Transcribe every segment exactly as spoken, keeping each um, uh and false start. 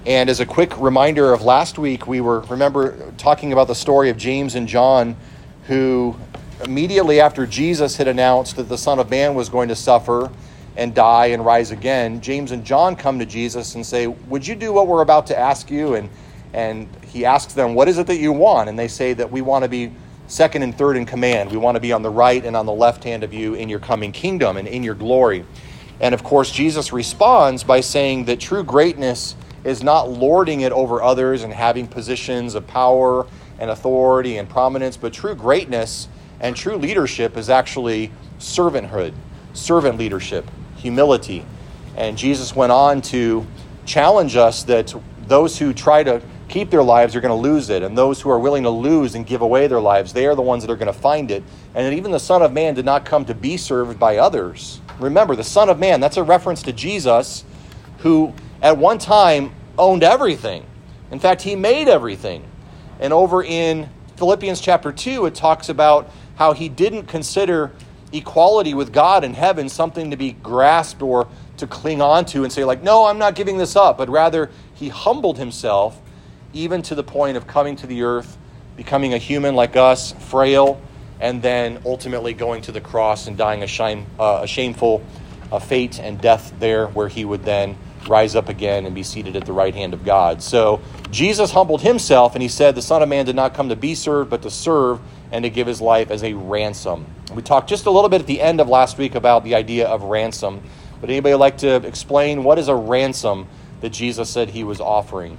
And as a quick reminder of last week, we were, remember, talking about the story of James and John, who immediately after Jesus had announced that the Son of Man was going to suffer and die and rise again, James and John come to Jesus and say, would you do what we're about to ask you? And and he asks them, what is it that you want? And they say that we want to be second and third in command. We want to be on the right and on the left hand of you in your coming kingdom and in your glory. And of course, Jesus responds by saying that true greatness is not lording it over others and having positions of power and authority and prominence, but true greatness and true leadership is actually servanthood, servant leadership, humility. And Jesus went on to challenge us that those who try to keep their lives are going to lose it, and those who are willing to lose and give away their lives, they are the ones that are going to find it. And that even the Son of Man did not come to be served by others. Remember, the Son of Man, that's a reference to Jesus, who at one time owned everything. In fact, he made everything. And over in Philippians chapter two, it talks about how he didn't consider equality with God in heaven something to be grasped or to cling on to and say like, no, I'm not giving this up. But rather, he humbled himself even to the point of coming to the earth, becoming a human like us, frail, and then ultimately going to the cross and dying a, shame, uh, a shameful uh, fate and death there, where he would then rise up again and be seated at the right hand of God. So Jesus humbled himself, and he said the Son of Man did not come to be served, but to serve and to give his life as a ransom. We talked just a little bit at the end of last week about the idea of ransom. Would anybody like to explain what is a ransom that Jesus said he was offering?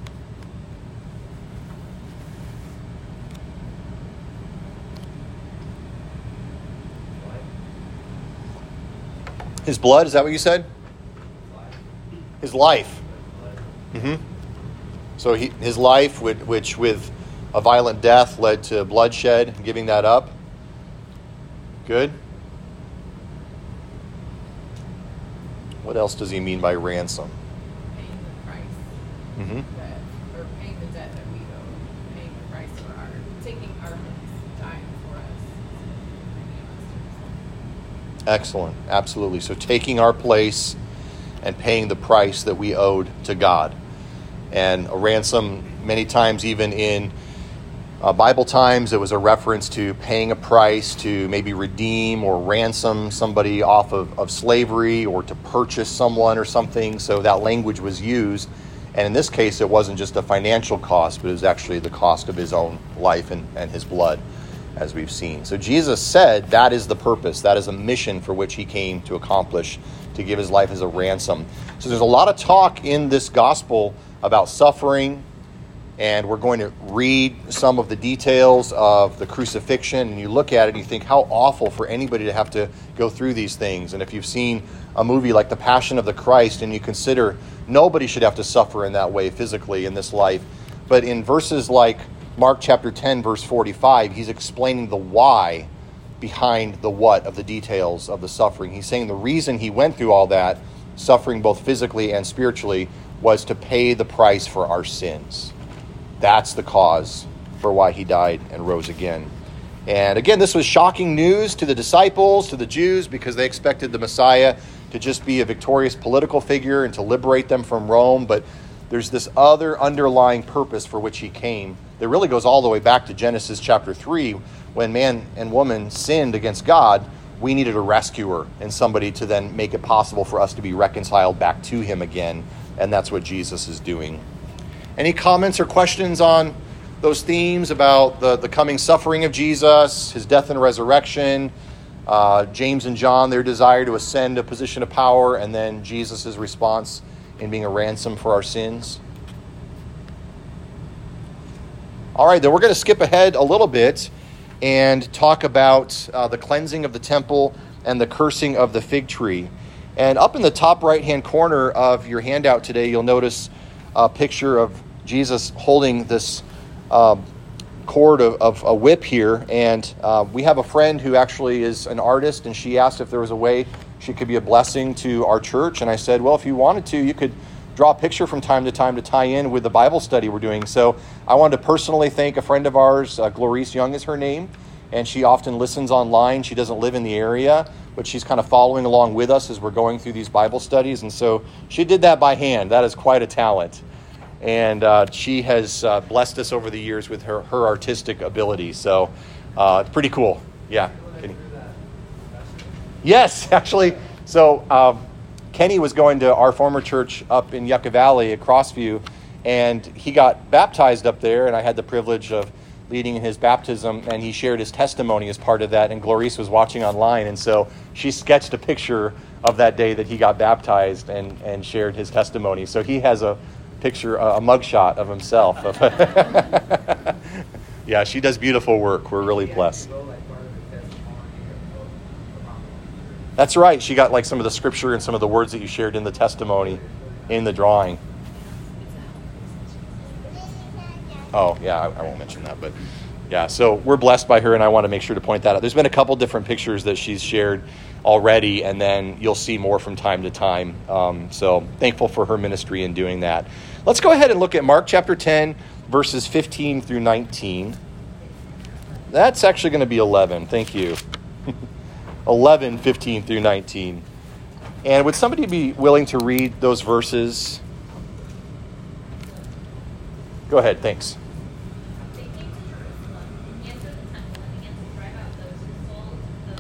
His blood, is that what you said? His life. Mm-hmm. So he, his life, which with a violent death led to bloodshed, giving that up. Good. What else does he mean by ransom? Paying the price. Mm-hmm. That, or paying the debt that we owe. Paying the price for our, taking our place, dying for us. Excellent. Absolutely. So taking our place and paying the price that we owed to God. And a ransom, many times even in uh, Bible times, it was a reference to paying a price to maybe redeem or ransom somebody off of, of slavery, or to purchase someone or something. So that language was used. And in this case, it wasn't just a financial cost, but it was actually the cost of his own life and, and his blood, as we've seen. So Jesus said that is the purpose. That is a mission for which he came to accomplish, to give his life as a ransom. So there's a lot of talk in this gospel about suffering, and we're going to read some of the details of the crucifixion, and you look at it and you think how awful for anybody to have to go through these things. And if you've seen a movie like The Passion of the Christ, and you consider nobody should have to suffer in that way physically in this life, but in verses like Mark chapter ten, verse forty-five, he's explaining the why behind the what of the details of the suffering. He's saying the reason he went through all that, suffering both physically and spiritually, was to pay the price for our sins. That's the cause for why he died and rose again. And again, this was shocking news to the disciples, to the Jews, because they expected the Messiah to just be a victorious political figure and to liberate them from Rome. But there's this other underlying purpose for which he came that really goes all the way back to Genesis chapter three. When man and woman sinned against God, we needed a rescuer and somebody to then make it possible for us to be reconciled back to him again. And that's what Jesus is doing. Any comments or questions on those themes about the, the coming suffering of Jesus, his death and resurrection, uh, James and John, their desire to ascend a position of power, and then Jesus' response in being a ransom for our sins? All right, then we're going to skip ahead a little bit and talk about uh, the cleansing of the temple and the cursing of the fig tree. And up in the top right-hand corner of your handout today, you'll notice a picture of Jesus holding this uh, cord of, of a whip here. And uh, we have a friend who actually is an artist, and she asked if there was a way she could be a blessing to our church. And I said, well, if you wanted to, you could draw a picture from time to time to tie in with the Bible study we're doing. So I wanted to personally thank a friend of ours, uh, Glorice Young is her name, and she often listens online. She doesn't live in the area, but she's kind of following along with us as we're going through these Bible studies. And so she did that by hand. That is quite a talent. And uh, she has uh, blessed us over the years with her, her artistic ability. So uh, pretty cool. Yeah. Kenny. Yes, actually. So um, Kenny was going to our former church up in Yucca Valley at Crossview, and he got baptized up there, and I had the privilege of leading in his baptism, and he shared his testimony as part of that, and Glorice was watching online, and so she sketched a picture of that day that he got baptized and, and shared his testimony. So he has a picture, a mugshot of himself. Yeah, she does beautiful work. We're really blessed. That's right. She got like some of the scripture and some of the words that you shared in the testimony in the drawing. Oh, yeah, I, I won't mention that, but yeah, so we're blessed by her, and I want to make sure to point that out. There's been a couple different pictures that she's shared already, and then you'll see more from time to time. Um, so thankful for her ministry in doing that. Let's go ahead and look at Mark chapter ten, verses fifteen through nineteen. That's actually going to be eleven. Thank you. eleven, fifteen through nineteen. And would somebody be willing to read those verses? Go ahead. Thanks. They came to Jerusalem and entered the temple and began to drive out those who sold the.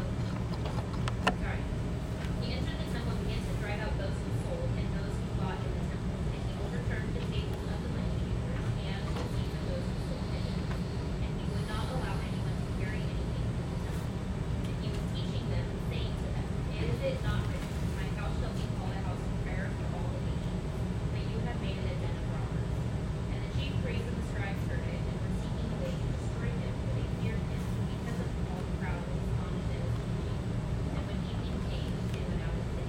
Sorry. He entered the temple and began to drive out those who sold and those who bought in the temple. And he overturned the tables of the money changers and the seats of those who sold pigeons. And he would not allow anyone to carry anything into the temple. And he was teaching them, saying to them, "Is it not written, my house shall be called a house of prayer for all the nations? But you have made it a den of robbers." And the chief priests and the scribes heard it, and were seeking a way to destroy him, for they feared him, because of all the crowd was astonished at his teaching. And when evening came, they went out of the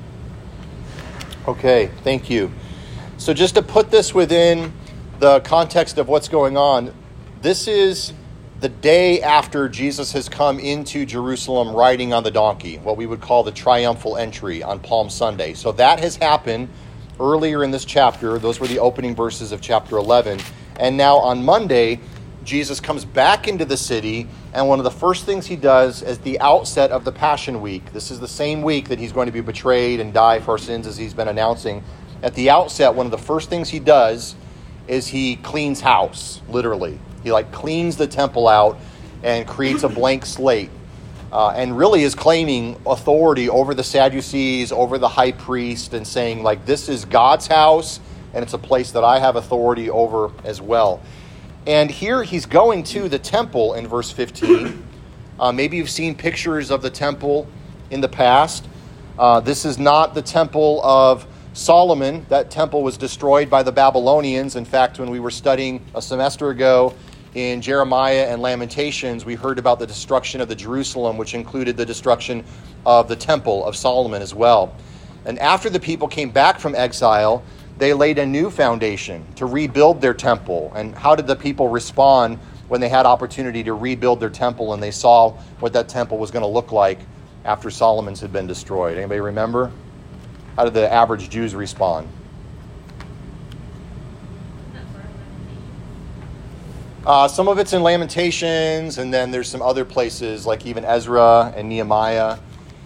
city. Okay, thank you. So just to put this within the context of what's going on, this is the day after Jesus has come into Jerusalem riding on the donkey, what we would call the triumphal entry on Palm Sunday. So that has happened earlier in this chapter. Those were the opening verses of chapter eleven. And now on Monday, Jesus comes back into the city, and one of the first things he does is the outset of the Passion Week. This is the same week that he's going to be betrayed and die for our sins, as he's been announcing. At the outset, one of the first things he does is he cleans house, literally. He like cleans the temple out and creates a blank slate. Uh, and really is claiming authority over the Sadducees, over the high priest, and saying, like, this is God's house, and it's a place that I have authority over as well. And here he's going to the temple in verse fifteen. Uh, maybe you've seen pictures of the temple in the past. Uh, this is not the temple of Solomon. That temple was destroyed by the Babylonians. In fact, when we were studying a semester ago in Jeremiah and Lamentations, we heard about the destruction of the Jerusalem, which included the destruction of the temple of Solomon as well. And after the people came back from exile, they laid a new foundation to rebuild their temple. And how did the people respond when they had opportunity to rebuild their temple and they saw what that temple was going to look like after Solomon's had been destroyed? Anybody remember? How did the average Jews respond? Uh, some of it's in Lamentations, and then there's some other places like even Ezra and Nehemiah.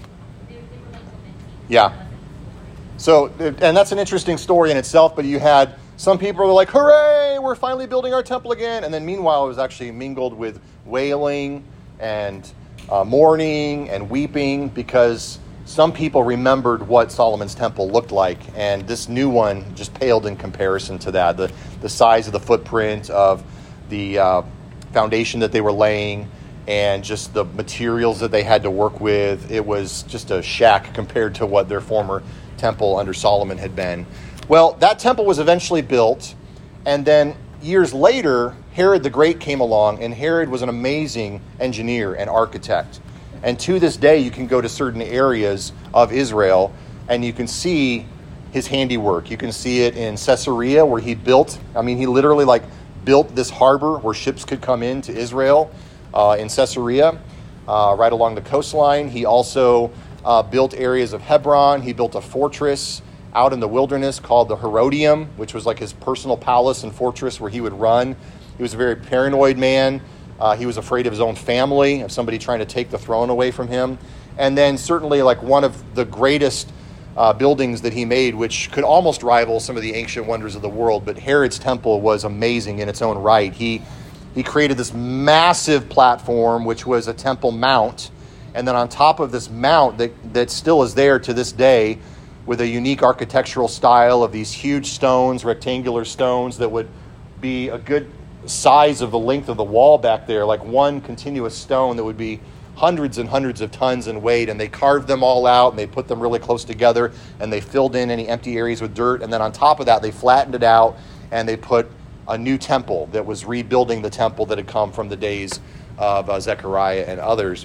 Yeah. So, and that's an interesting story in itself, but you had some people who were like, hooray, we're finally building our temple again. And then meanwhile, it was actually mingled with wailing and uh, mourning and weeping, because some people remembered what Solomon's temple looked like. And this new one just paled in comparison to that. The, the size of the footprint of the uh, foundation that they were laying, and just the materials that they had to work with. It was just a shack compared to what their former temple under Solomon had been. Well, that temple was eventually built, and then years later, Herod the Great came along, and Herod was an amazing engineer and architect. And to this day, you can go to certain areas of Israel, and you can see his handiwork. You can see it in Caesarea, where he built, I mean, he literally like built this harbor where ships could come into Israel uh, in Caesarea, uh, right along the coastline. He also uh, built areas of Hebron. He built a fortress out in the wilderness called the Herodium, which was like his personal palace and fortress where he would run. He was a very paranoid man. Uh, he was afraid of his own family, of somebody trying to take the throne away from him. And then certainly like one of the greatest uh, buildings that he made, which could almost rival some of the ancient wonders of the world. But Herod's temple was amazing in its own right. He he created this massive platform, which was a temple mount. And then on top of this mount that, that still is there to this day, with a unique architectural style of these huge stones, rectangular stones that would be a good size of the length of the wall back there, like one continuous stone that would be hundreds and hundreds of tons in weight. And they carved them all out and they put them really close together and they filled in any empty areas with dirt. And then on top of that, they flattened it out and they put a new temple that was rebuilding the temple that had come from the days of uh, Zechariah and others.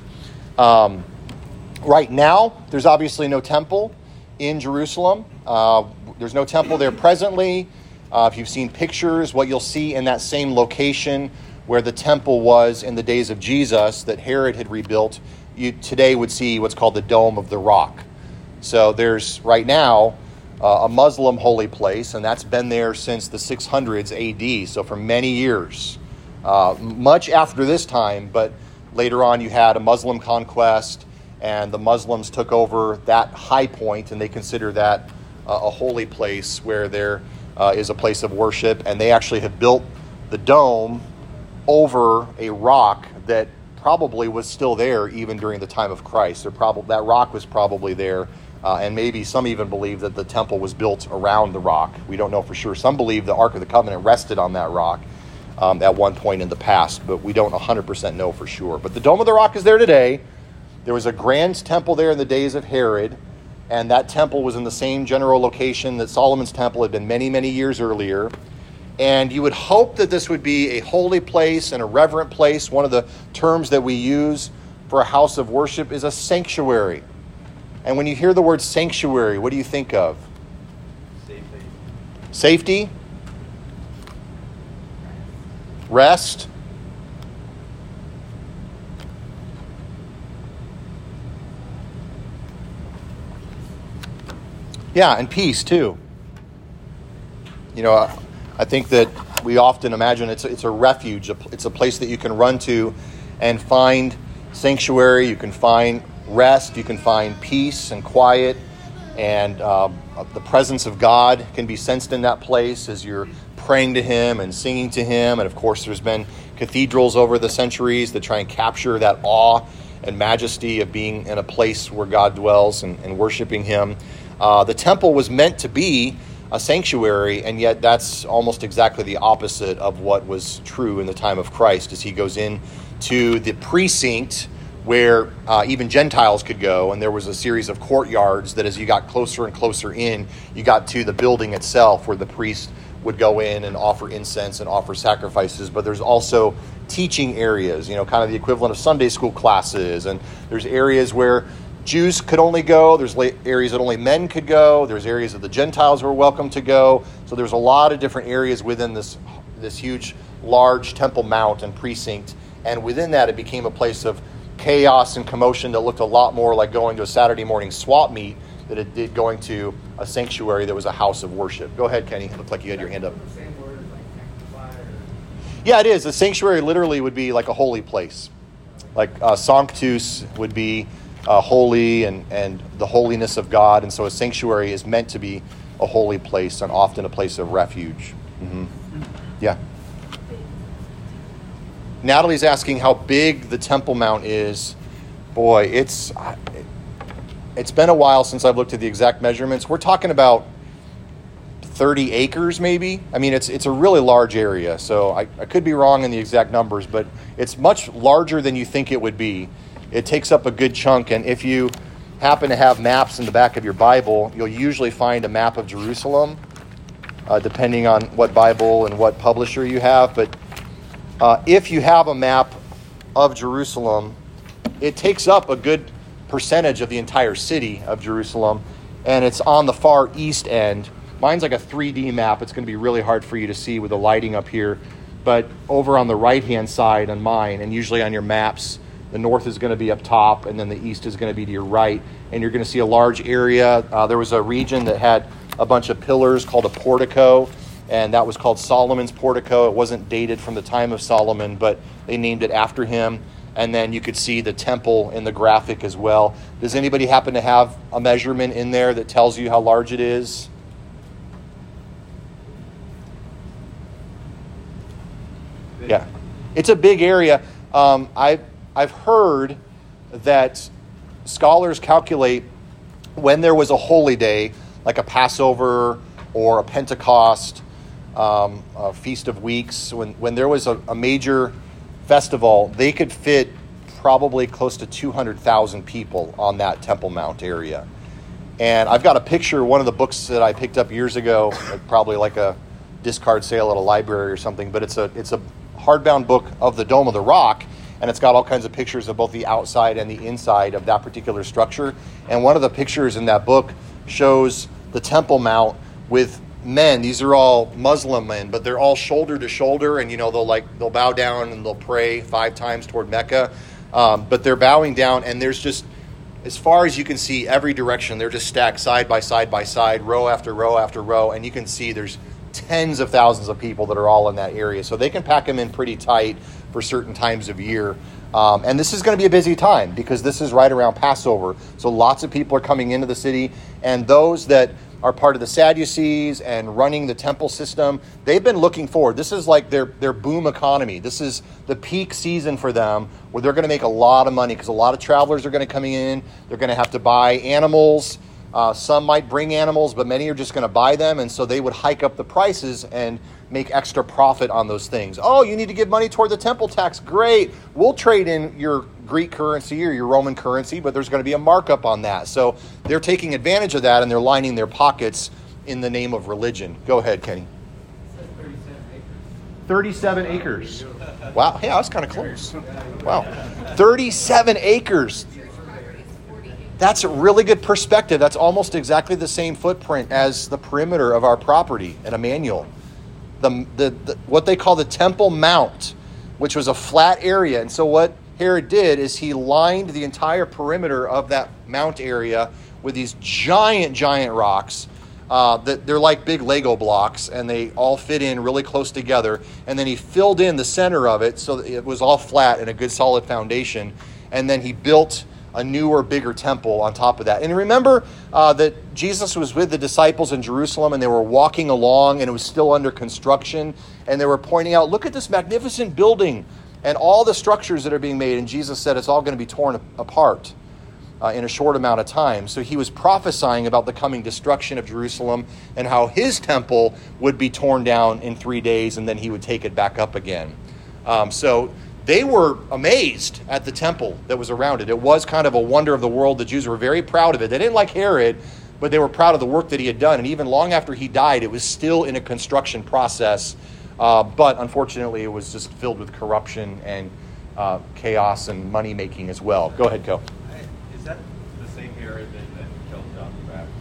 Um, right now, there's obviously no temple in Jerusalem. Uh, there's no temple there presently. Uh, if you've seen pictures, what you'll see in that same location where the temple was in the days of Jesus that Herod had rebuilt, you today would see what's called the Dome of the Rock. So there's right now uh, a Muslim holy place, and that's been there since the six hundreds A D, so for many years. Uh, much after this time, but later on you had a Muslim conquest, and the Muslims took over that high point, and they consider that uh, a holy place where there uh, is a place of worship. And they actually have built the dome over a rock that probably was still there even during the time of Christ. They're probably, that rock was probably there, uh, and maybe some even believe that the temple was built around the rock. We don't know for sure. Some believe the Ark of the Covenant rested on that rock um, at one point in the past, but we don't one hundred percent know for sure. But the Dome of the Rock is there today. There was a grand temple there in the days of Herod, and that temple was in the same general location that Solomon's temple had been many, many years earlier. And you would hope that this would be a holy place and a reverent place. One of the terms that we use for a house of worship is a sanctuary. And when you hear the word sanctuary, what do you think of? Safety. Safety? Rest? Yeah, and peace too. You know, I, I think that we often imagine it's it's a refuge. It's a place that you can run to and find sanctuary. You can find rest. You can find peace and quiet, and um, the presence of God can be sensed in that place as you're praying to Him and singing to Him. And of course, there's been cathedrals over the centuries that try and capture that awe and majesty of being in a place where God dwells and, and worshiping Him. Uh, the temple was meant to be a sanctuary, and yet that's almost exactly the opposite of what was true in the time of Christ, as He goes in to the precinct where uh, even Gentiles could go, and there was a series of courtyards that as you got closer and closer in, you got to the building itself where the priest would go in and offer incense and offer sacrifices. But there's also teaching areas, you know, kind of the equivalent of Sunday school classes, and there's areas where Jews could only go. There's areas that only men could go. There's areas that the Gentiles were welcome to go. So there's a lot of different areas within this this huge, large temple mount and precinct. And within that, it became a place of chaos and commotion that looked a lot more like going to a Saturday morning swap meet than it did going to a sanctuary that was a house of worship. Go ahead, Kenny. It looked like you had your hand up. The same word as like sanctified or... Yeah, it is. A sanctuary literally would be like a holy place. Like uh, sanctus would be Uh, holy and, and the holiness of God. And so a sanctuary is meant to be a holy place and often a place of refuge. Mm-hmm. Yeah. Natalie's asking how big the Temple Mount is. Boy, it's it's been a while since I've looked at the exact measurements. We're talking about thirty acres maybe. I mean, it's it's a really large area. So I, I could be wrong in the exact numbers, but it's much larger than you think it would be. It takes up a good chunk, and if you happen to have maps in the back of your Bible, you'll usually find a map of Jerusalem, uh, depending on what Bible and what publisher you have. But uh, if you have a map of Jerusalem, it takes up a good percentage of the entire city of Jerusalem, and it's on the far east end. Mine's like a three D map. It's going to be really hard for you to see with the lighting up here. But over on the right-hand side on mine, and usually on your maps, the north is going to be up top, and then the east is going to be to your right. And you're going to see a large area. Uh, there was a region that had a bunch of pillars called a portico, and that was called Solomon's portico. It wasn't dated from the time of Solomon, but they named it after him. And then you could see the temple in the graphic as well. Does anybody happen to have a measurement in there that tells you how large it is? Yeah, it's a big area. Um, I, I've heard that scholars calculate when there was a holy day, like a Passover or a Pentecost, um, a Feast of Weeks, when, when there was a, a major festival, they could fit probably close to two hundred thousand people on that Temple Mount area. And I've got a picture, one of the books that I picked up years ago, like probably like a discard sale at a library or something, but it's a it's a hardbound book of the Dome of the Rock, and it's got all kinds of pictures of both the outside and the inside of that particular structure. And one of the pictures in that book shows the Temple Mount with men. These are all Muslim men, but they're all shoulder to shoulder, and you know they'll like they'll bow down and they'll pray five times toward Mecca. Um, but they're bowing down, and there's just, as far as you can see, every direction, they're just stacked side by side by side, row after row after row, and you can see there's tens of thousands of people that are all in that area. So they can pack them in pretty tight for certain times of year. Um, and this is going to be a busy time because this is right around Passover. So lots of people are coming into the city, and those that are part of the Sadducees and running the temple system, they've been looking forward. This is like their, their boom economy. This is the peak season for them where they're going to make a lot of money because a lot of travelers are going to come in. They're going to have to buy animals. Uh, some might bring animals, but many are just going to buy them. And so they would hike up the prices and make extra profit on those things. Oh, you need to give money toward the temple tax. Great. We'll trade in your Greek currency or your Roman currency, but there's going to be a markup on that. So they're taking advantage of that, and they're lining their pockets in the name of religion. Go ahead, Kenny. thirty-seven acres. Wow. Yeah, I was kind of close. Wow. thirty-seven acres. That's a really good perspective. That's almost exactly the same footprint as the perimeter of our property at Emmanuel. The, the, the what they call the Temple Mount, which was a flat area. And so what Herod did is he lined the entire perimeter of that mount area with these giant, giant rocks. Uh, that they're like big Lego blocks, and they all fit in really close together. And then he filled in the center of it so that it was all flat and a good solid foundation. And then he built a newer, bigger temple on top of that. And remember uh, that Jesus was with the disciples in Jerusalem, and they were walking along, and it was still under construction. And they were pointing out, look at this magnificent building and all the structures that are being made. And Jesus said it's all going to be torn apart uh, in a short amount of time. So he was prophesying about the coming destruction of Jerusalem and how his temple would be torn down in three days, and then he would take it back up again. Um, so they were amazed at the temple that was around it. It was kind of a wonder of the world. The Jews were very proud of it. They didn't like Herod, but they were proud of the work that he had done. And even long after he died, it was still in a construction process. Uh, but unfortunately, it was just filled with corruption and uh, chaos and money making as well. Go ahead, Co. Is that the same Herod that, that killed John the Baptist?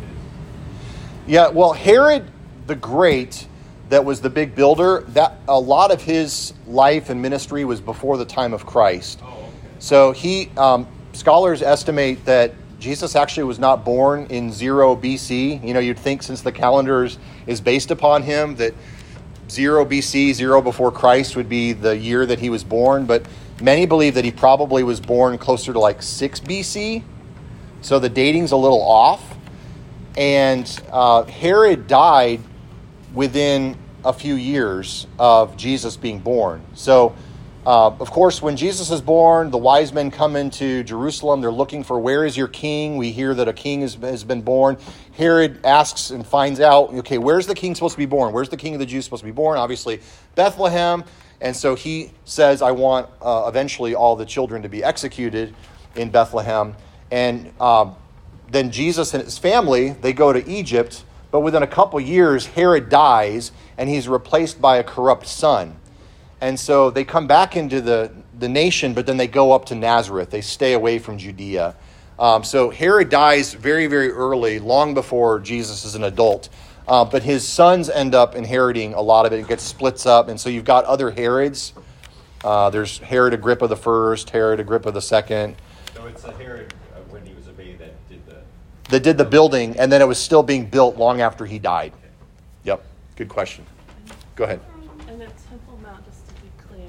Yeah, well, Herod the Great, that was the big builder, that a lot of his life and ministry was before the time of Christ. Oh, okay. So he, um, scholars estimate that Jesus actually was not born in zero B C. You know, you'd think since the calendar is, is based upon him that zero B C, zero before Christ would be the year that he was born. But many believe that he probably was born closer to like six B C. So the dating's a little off. And uh, Herod died within a few years of Jesus being born. So, uh, of course, when Jesus is born, the wise men come into Jerusalem. They're looking for, where is your king? We hear that a king has, has been born. Herod asks and finds out, okay, where's the king supposed to be born? Where's the king of the Jews supposed to be born? Obviously, Bethlehem. And so he says, I want uh, eventually all the children to be executed in Bethlehem. And um, then Jesus and his family, they go to Egypt. But within a couple years, Herod dies, and he's replaced by a corrupt son. And so they come back into the, the nation, but then they go up to Nazareth. They stay away from Judea. Um, so Herod dies very, very early, long before Jesus is an adult. Uh, but his sons end up inheriting a lot of it. It gets splits up, and so you've got other Herods. Uh, there's Herod Agrippa the first, Herod Agrippa the second. So it's a Herod uh, when he was a baby that did the... That did the building, and then it was still being built long after he died. Yep, good question. Go ahead. And that Temple Mount, just to be clear,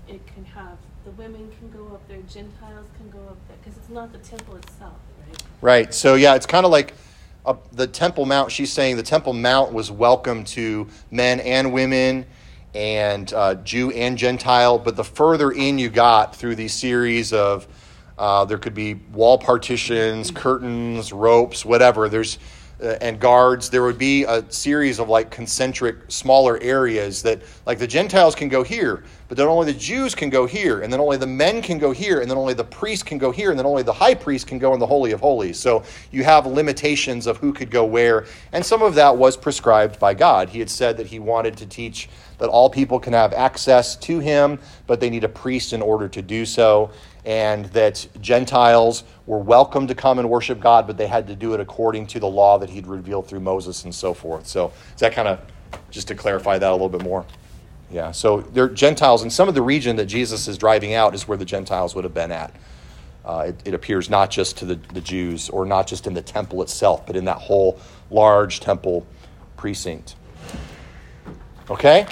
it can have, the women can go up there, Gentiles can go up there, because it's not the temple itself, right? Right. So, yeah, it's kind of like uh, the Temple Mount. She's saying the Temple Mount was welcome to men and women and uh, Jew and Gentile. But the further in you got through these series of, uh, there could be wall partitions, curtains, ropes, whatever, there's uh, and guards, there would be a series of like concentric smaller areas that like the Gentiles can go here, but then only the Jews can go here, and then only the men can go here, and then only the priest can go here, and then only the high priest can go in the Holy of Holies. So you have limitations of who could go where, and some of that was prescribed by God. He had said that he wanted to teach that all people can have access to him, but they need a priest in order to do so, and that Gentiles were welcome to come and worship God, but they had to do it according to the law that he'd revealed through Moses and so forth. So is that kind of, just to clarify that a little bit more? Yeah, so they're Gentiles, and some of the region that Jesus is driving out is where the Gentiles would have been at. Uh, it, it appears not just to the, the Jews, or not just in the temple itself, but in that whole large temple precinct. Okay?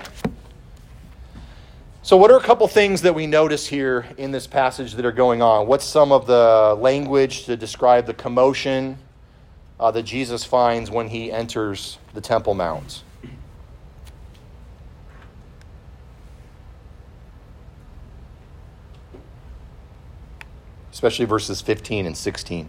So what are a couple things that we notice here in this passage that are going on? What's some of the language to describe the commotion uh, that Jesus finds when he enters the Temple Mount? Especially verses fifteen and sixteen.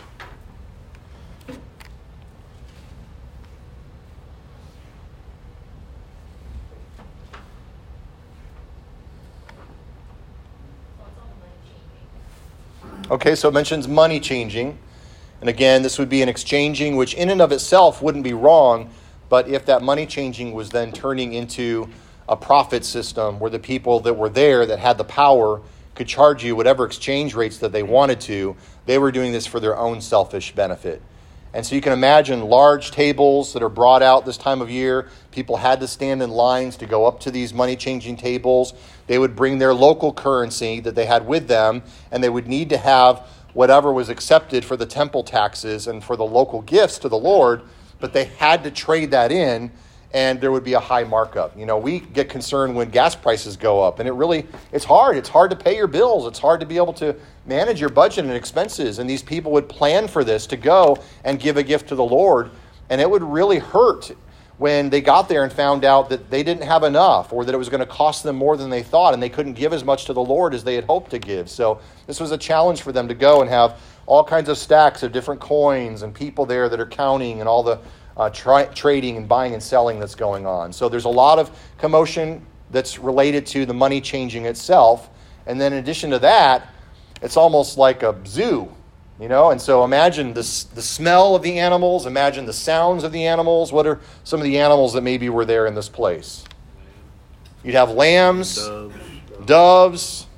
Okay, so it mentions money changing. And again, this would be an exchanging, which in and of itself wouldn't be wrong, but if that money changing was then turning into a profit system where the people that were there that had the power could charge you whatever exchange rates that they wanted to, they were doing this for their own selfish benefit. And so you can imagine large tables that are brought out this time of year. People had to stand in lines to go up to these money-changing tables. They would bring their local currency that they had with them, and they would need to have whatever was accepted for the temple taxes and for the local gifts to the Lord, but they had to trade that in, and there would be a high markup. You know, we get concerned when gas prices go up, and it really, it's hard. It's hard to pay your bills. It's hard to be able to manage your budget and expenses, and these people would plan for this to go and give a gift to the Lord, and it would really hurt when they got there and found out that they didn't have enough, or that it was going to cost them more than they thought, and they couldn't give as much to the Lord as they had hoped to give. So this was a challenge for them to go and have all kinds of stacks of different coins and people there that are counting and all the uh, tri- trading and buying and selling that's going on. So there's a lot of commotion that's related to the money changing itself. And then in addition to that, it's almost like a zoo. You know, and so imagine the, the smell of the animals, imagine the sounds of the animals. What are some of the animals that maybe were there in this place? You'd have lambs, doves, doves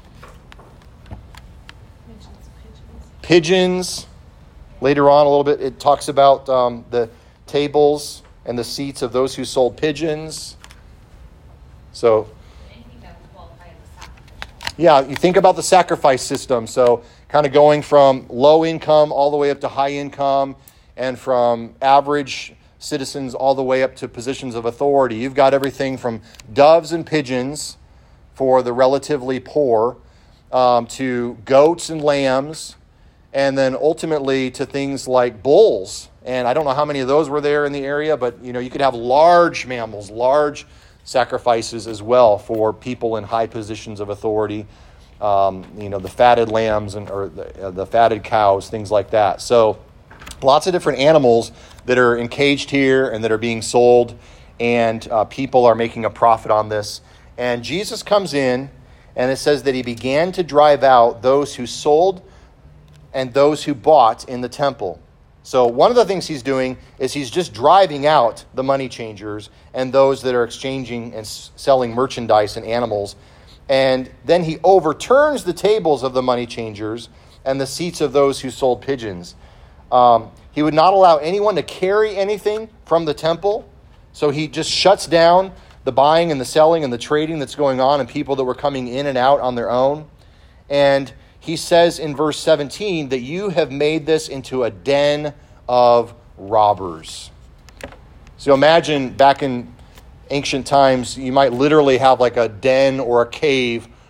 Pigeons, pigeons. pigeons. Later on a little bit, it talks about um, the tables and the seats of those who sold pigeons. So, Anything that would qualify as a sacrifice. yeah, you think about the sacrifice system. So kind of going from low income all the way up to high income, and from average citizens all the way up to positions of authority. You've got everything from doves and pigeons for the relatively poor, um, to goats and lambs, and then ultimately to things like bulls. And I don't know how many of those were there in the area, but you know, you could have large mammals, large sacrifices as well for people in high positions of authority. Um, you know, the fatted lambs and or the, uh, the fatted cows, things like that. So lots of different animals that are encaged here and that are being sold, and uh, people are making a profit on this. And Jesus comes in, and it says that he began to drive out those who sold and those who bought in the temple. So one of the things he's doing is he's just driving out the money changers and those that are exchanging and s- selling merchandise and animals. And then he overturns the tables of the money changers and the seats of those who sold pigeons. Um, he would not allow anyone to carry anything from the temple. So he just shuts down the buying and the selling and the trading that's going on, and people that were coming in and out on their own. And he says in verse seventeen that you have made this into a den of robbers. So imagine back in ancient times, you might literally have like a den or a cave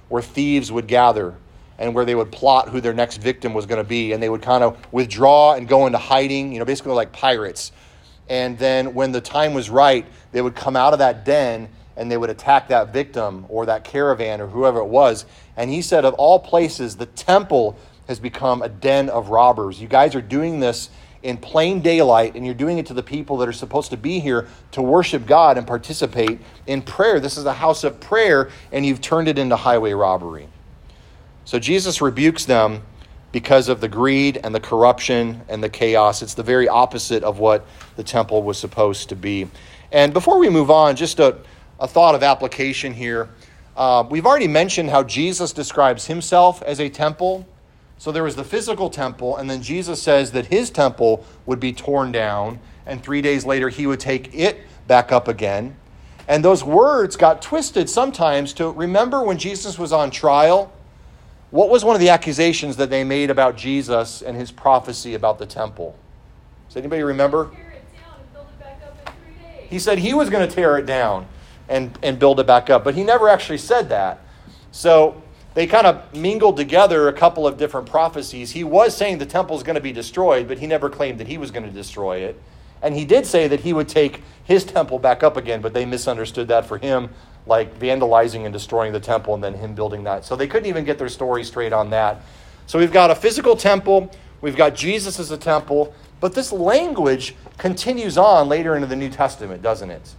where thieves would gather and where they would plot who their next victim was going to be. And they would kind of withdraw and go into hiding, you know, basically like pirates. And then when the time was right, they would come out of that den and they would attack that victim or that caravan or whoever it was. And he said, of all places, the temple has become a den of robbers. You guys are doing this in plain daylight, and you're doing it to the people that are supposed to be here to worship God and participate in prayer. This is a house of prayer, and you've turned it into highway robbery. So Jesus rebukes them because of the greed and the corruption and the chaos. It's the very opposite of what the temple was supposed to be. And before we move on, just a, a thought of application here. Uh, we've already mentioned how Jesus describes himself as a temple. So there was the physical temple, and then Jesus says that his temple would be torn down, and three days later he would take it back up again. And those words got twisted sometimes to remember when Jesus was on trial. What was one of the accusations that they made about Jesus and his prophecy about the temple? Does anybody remember? Tear it down and build it back up in three days. He said he was going to tear it down and, and build it back up, but he never actually said that. So they kind of mingled together a couple of different prophecies. He was saying the temple is going to be destroyed, but he never claimed that he was going to destroy it. And he did say that he would take his temple back up again, but they misunderstood that for him, like vandalizing and destroying the temple and then him building that. So they couldn't even get their story straight on that. So we've got a physical temple. We've got Jesus as a temple. But this language continues on later into the New Testament, doesn't it?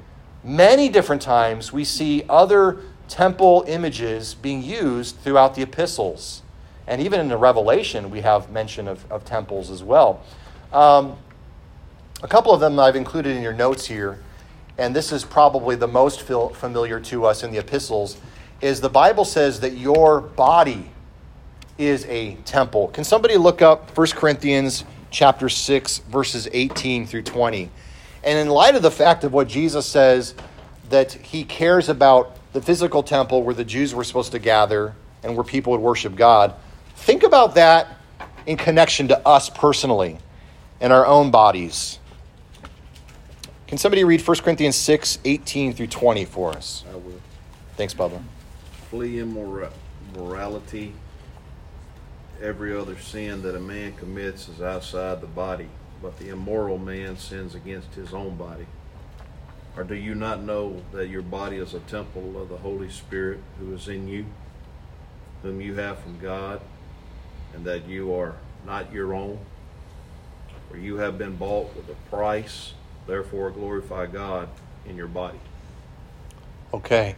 Many different times we see other temple images being used throughout the epistles. And even in the Revelation, we have mention of, of temples as well. Um, a couple of them I've included in your notes here, and this is probably the most fil- familiar to us in the epistles, is the Bible says that your body is a temple. Can somebody look up First Corinthians chapter six, verses eighteen through twenty? And in light of the fact of what Jesus says, that he cares about the physical temple where the Jews were supposed to gather and where people would worship God, think about that in connection to us personally and our own bodies. Can somebody read First Corinthians six, eighteen through twenty for us? I will. Thanks, Bubba. Flee immora- immorality. Every other sin that a man commits is outside the body, but the immoral man sins against his own body. Or do you not know that your body is a temple of the Holy Spirit who is in you, whom you have from God, and that you are not your own? For you have been bought with a price, therefore glorify God in your body. Okay.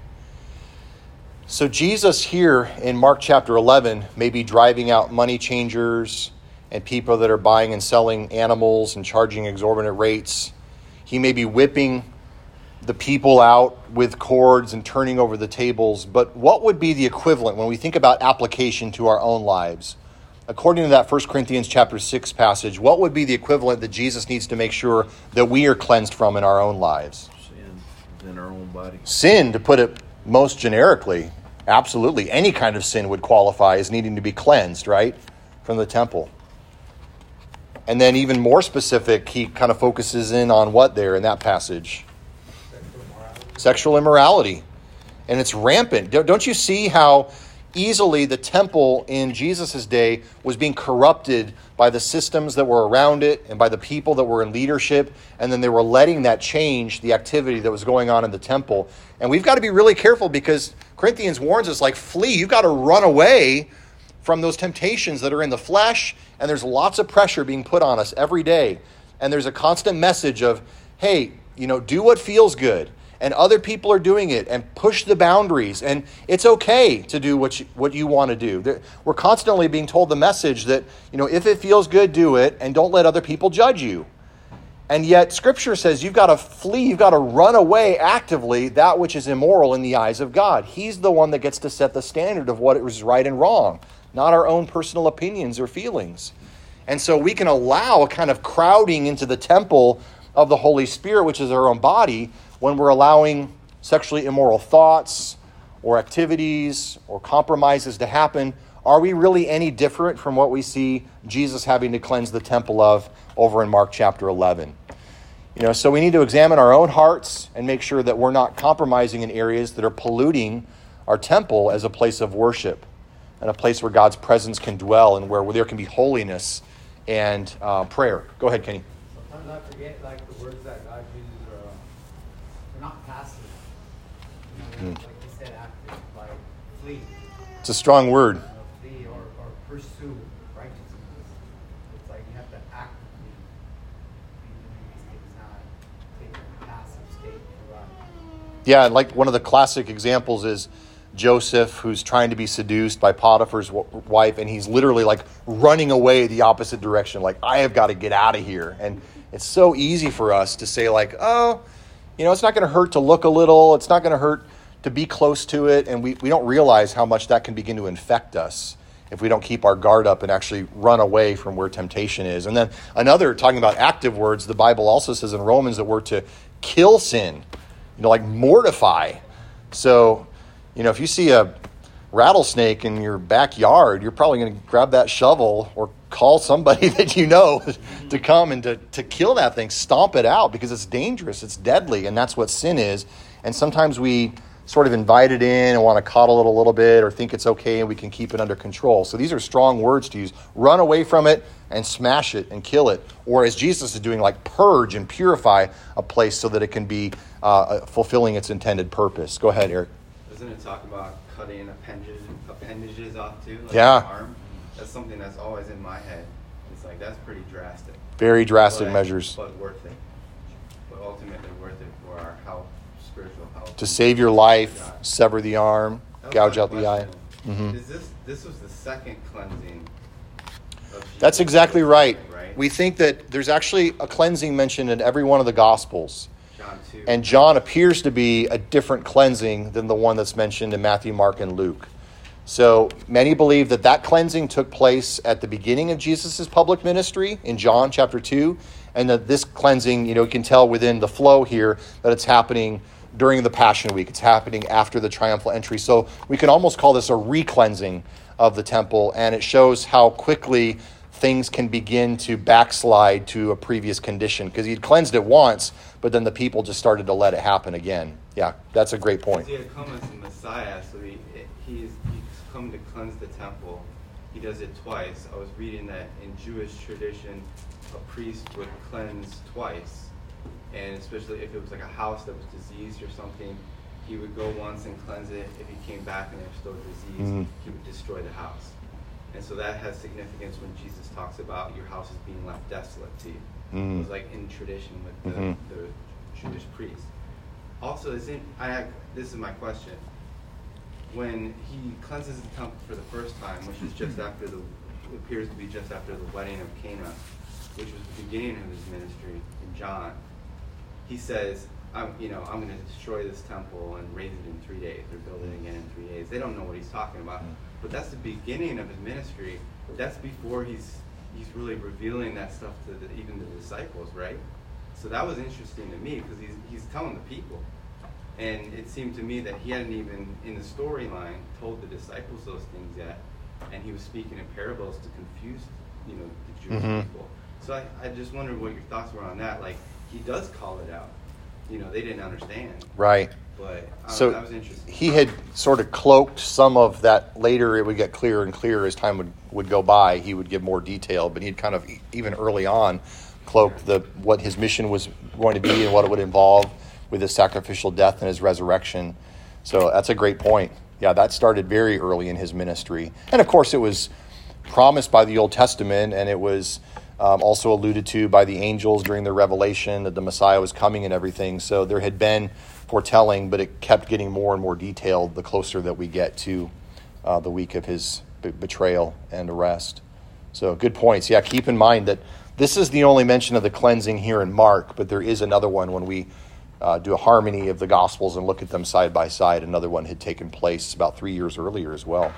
So Jesus here in Mark chapter eleven may be driving out money changers and people that are buying and selling animals and charging exorbitant rates. He may be whipping the people out with cords and turning over the tables. But what would be the equivalent when we think about application to our own lives? According to that First Corinthians chapter six passage, what would be the equivalent that Jesus needs to make sure that we are cleansed from in our own lives? Sin in our own body. Sin, to put it most generically, absolutely. Any kind of sin would qualify as needing to be cleansed, right, from the temple. And then even more specific, he kind of focuses in on what there in that passage? Sexual immorality. And it's rampant. Don't you see how easily the temple in Jesus' day was being corrupted by the systems that were around it and by the people that were in leadership, and then they were letting that change the activity that was going on in the temple. And we've got to be really careful because Corinthians warns us, like, flee. You've got to run away from those temptations that are in the flesh, and there's lots of pressure being put on us every day. And there's a constant message of, hey, you know, do what feels good. And other people are doing it, and push the boundaries. And it's okay to do what you, what you want to do. We're constantly being told the message that, you know, if it feels good, do it, and don't let other people judge you. And yet Scripture says you've got to flee, you've got to run away actively that which is immoral in the eyes of God. He's the one that gets to set the standard of what is right and wrong, not our own personal opinions or feelings. And so we can allow a kind of crowding into the temple of the Holy Spirit, which is our own body, when we're allowing sexually immoral thoughts or activities or compromises to happen. Are we really any different from what we see Jesus having to cleanse the temple of over in Mark chapter eleven? You know, so we need to examine our own hearts and make sure that we're not compromising in areas that are polluting our temple as a place of worship and a place where God's presence can dwell and where, where there can be holiness and uh, prayer. Go ahead, Kenny. Sometimes I forget, like, the words that God uses are, uh, they're not passive. You know, Mm. like you said, active, like flee. It's a strong word. You know, flee or, or pursue righteousness. It's like you have to actively be doing these things, not taking a passive state for life. Yeah, and like one of the classic examples is Joseph, who's trying to be seduced by Potiphar's w- wife, and he's literally like running away the opposite direction. Like, I have got to get out of here. And it's so easy for us to say like, oh, you know, it's not going to hurt to look a little. It's not going to hurt to be close to it. And we, we don't realize how much that can begin to infect us if we don't keep our guard up and actually run away from where temptation is. And then another, talking about active words, the Bible also says in Romans that we're to kill sin, you know, like mortify. So, you know, if you see a rattlesnake in your backyard, you're probably going to grab that shovel or call somebody that you know to come and to, to kill that thing, stomp it out, because it's dangerous, it's deadly, and that's what sin is. And sometimes we sort of invite it in and want to coddle it a little bit or think it's okay and we can keep it under control. So these are strong words to use. Run away from it and smash it and kill it. Or as Jesus is doing, like purge and purify a place so that it can be uh, fulfilling its intended purpose. Go ahead, Eric. Doesn't it talk about cutting appendages, appendages off too? Like Yeah. the arm? That's something that's always in my head. It's like, that's pretty drastic. Very drastic But- measures. But worth it. But ultimately worth it for our health, spiritual health. To save your life, God. sever the arm, That was gouge my out the eye. question. Mhm. Is this, this was the second cleansing of That's Jesus, exactly right. right? We think that there's actually a cleansing mentioned in every one of the Gospels. John two. And John appears to be a different cleansing than the one that's mentioned in Matthew, Mark, and Luke. So many believe that that cleansing took place at the beginning of Jesus' public ministry in John chapter two, and that this cleansing, you know, you can tell within the flow here that it's happening during the Passion Week. It's happening after the triumphal entry. So we can almost call this a re-cleansing of the temple, and it shows how quickly things can begin to backslide to a previous condition, because he'd cleansed it once, but then the people just started to let it happen again. Yeah, that's a great point. He had come as the Messiah, so he he's, he's come to cleanse the temple. He does it twice. I was reading that in Jewish tradition, a priest would cleanse twice, and especially if it was like a house that was diseased or something, he would go once and cleanse it. If he came back and there was still disease, Mhm. he would destroy the house. And so that has significance when Jesus talks about your house is being left desolate to you. Mhm. It was like in tradition with the, Mhm. the Jewish priest. Also, isn't I? This is my question. When he cleanses the temple for the first time, which is just after the, appears to be just after the wedding of Cana, which was the beginning of his ministry in John, he says, "I'm, you know, I'm going to destroy this temple and raise it in three days, or build it again in three days." They don't know what he's talking about, but that's the beginning of his ministry. That's before he's he's really revealing that stuff to the, even the disciples, right? So that was interesting to me because he's he's telling the people. And it seemed to me that he hadn't even, in the storyline, told the disciples those things yet. And he was speaking in parables to confuse, you know, the Jewish Mhm. people. So I, I just wondered what your thoughts were on that. Like, he does call it out. You know, they didn't understand. Right. But I, So that was interesting. he had sort of cloaked some of that. Later it would get clearer and clearer as time would, would go by. He would give more detail, but he'd kind of, even early on, cloaked the what his mission was going to be and what it would involve with his sacrificial death and his resurrection. So that's a great point. Yeah, that started very early in his ministry. And of course it was promised by the Old Testament, and it was um, also alluded to by the angels during the revelation that the Messiah was coming and everything. So there had been foretelling, but it kept getting more and more detailed the closer that we get to uh, the week of his b- betrayal and arrest. So good points. Yeah, keep in mind that this is the only mention of the cleansing here in Mark, but there is another one when we uh, do a harmony of the Gospels and look at them side by side. Another one had taken place about three years earlier as well.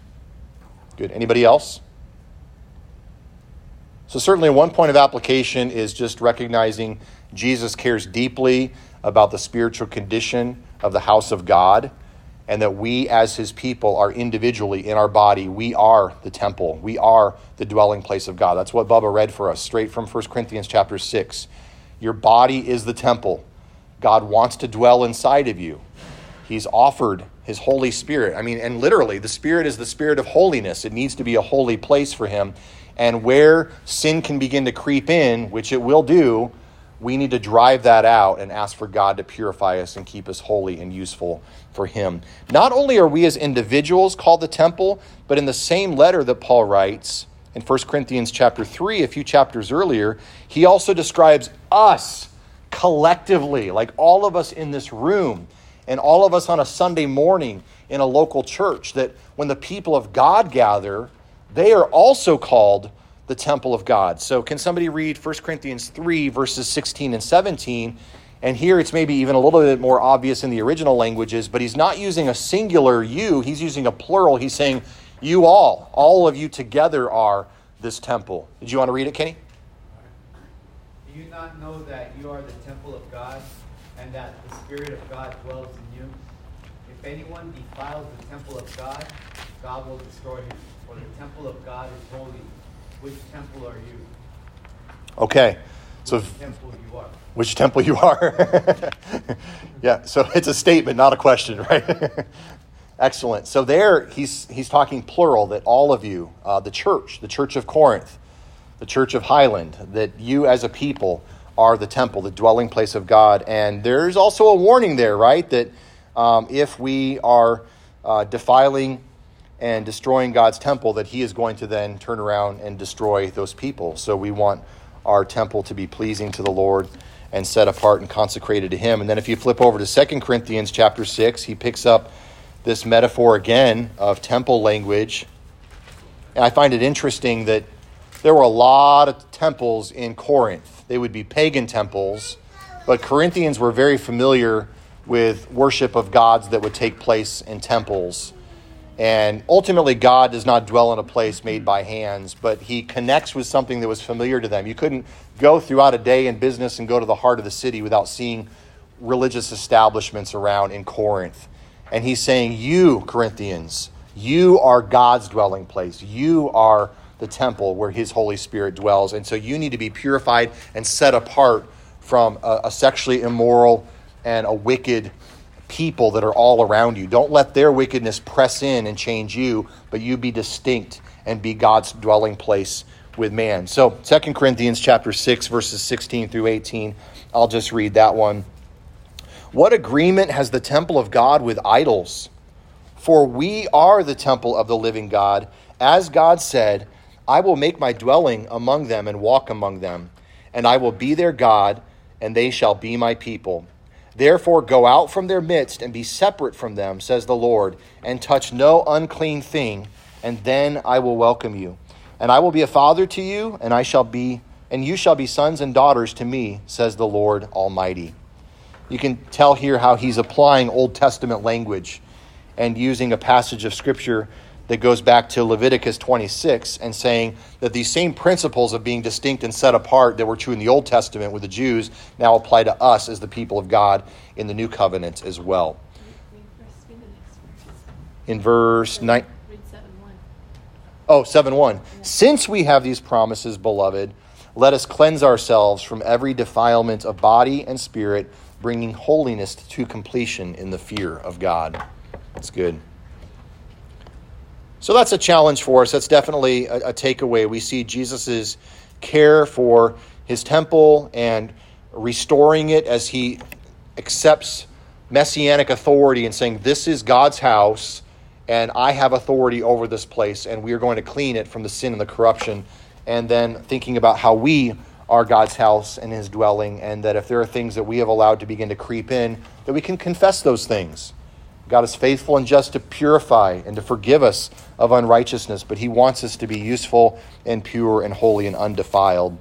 Good. Anybody else? So certainly one point of application is just recognizing Jesus cares deeply about the spiritual condition of the house of God, and that we as his people are individually in our body. We are the temple. We are the dwelling place of God. That's what Bubba read for us straight from First Corinthians chapter six. Your body is the temple. God wants to dwell inside of you. He's offered his Holy Spirit. I mean, and literally, the Spirit is the Spirit of holiness. It needs to be a holy place for him. And where sin can begin to creep in, which it will do, we need to drive that out and ask for God to purify us and keep us holy and useful for him. Not only are we as individuals called the temple, but in the same letter that Paul writes in First Corinthians chapter three, a few chapters earlier, he also describes us collectively, like all of us in this room and all of us on a Sunday morning in a local church, that when the people of God gather, they are also called the temple of God. So can somebody read First Corinthians three, verses sixteen and seventeen? And here it's maybe even a little bit more obvious in the original languages, but he's not using a singular you, he's using a plural. He's saying, you all, all of you together are this temple. Did you want to read it, Kenny? Do you not know that you are the temple of God, and that the Spirit of God dwells in you? If anyone defiles the temple of God, God will destroy him, for the temple of God is holy. Which temple are you? Okay. So Which temple you are. Which temple you are. Yeah, so it's a statement, not a question, right? Excellent. So there he's he's talking plural, that all of you, uh, the church, the church of Corinth, the church of Highland, that you as a people are the temple, the dwelling place of God. And there's also a warning there, right? That um, if we are uh, defiling and destroying God's temple, that he is going to then turn around and destroy those people. So we want our temple to be pleasing to the Lord and set apart and consecrated to him. And then if you flip over to Second Corinthians chapter six, he picks up this metaphor again of temple language. And I find it interesting that there were a lot of temples in Corinth. They would be pagan temples, but Corinthians were very familiar with worship of gods that would take place in temples. And ultimately, God does not dwell in a place made by hands, but he connects with something that was familiar to them. You couldn't go throughout a day in business and go to the heart of the city without seeing religious establishments around in Corinth. And he's saying, you, Corinthians, you are God's dwelling place. You are the temple where his Holy Spirit dwells. And so you need to be purified and set apart from a, a sexually immoral and a wicked people that are all around you. Don't let their wickedness press in and change you, but you be distinct and be God's dwelling place with man. So Second Corinthians chapter six, verses sixteen through eighteen. I'll just read that one. What agreement has the temple of God with idols? For we are the temple of the living God. As God said, I will make my dwelling among them and walk among them, and I will be their God, and they shall be my people. Therefore go out from their midst and be separate from them, says the Lord, and touch no unclean thing, and then I will welcome you. And I will be a father to you, and I shall be, and you shall be sons and daughters to me, says the Lord Almighty. You can tell here how he's applying Old Testament language and using a passage of Scripture that goes back to Leviticus twenty-six and saying that these same principles of being distinct and set apart that were true in the Old Testament with the Jews now apply to us as the people of God in the New Covenant as well. In verse nine. Oh, seven one. Since we have these promises, beloved, let us cleanse ourselves from every defilement of body and spirit, bringing holiness to completion in the fear of God. That's good. So that's a challenge for us. That's definitely a, a takeaway. We see Jesus' care for his temple and restoring it as he accepts messianic authority and saying, this is God's house, and I have authority over this place, and we are going to clean it from the sin and the corruption. And then thinking about how we are God's house and his dwelling, and that if there are things that we have allowed to begin to creep in, that we can confess those things. God is faithful and just to purify and to forgive us of unrighteousness, but he wants us to be useful and pure and holy and undefiled.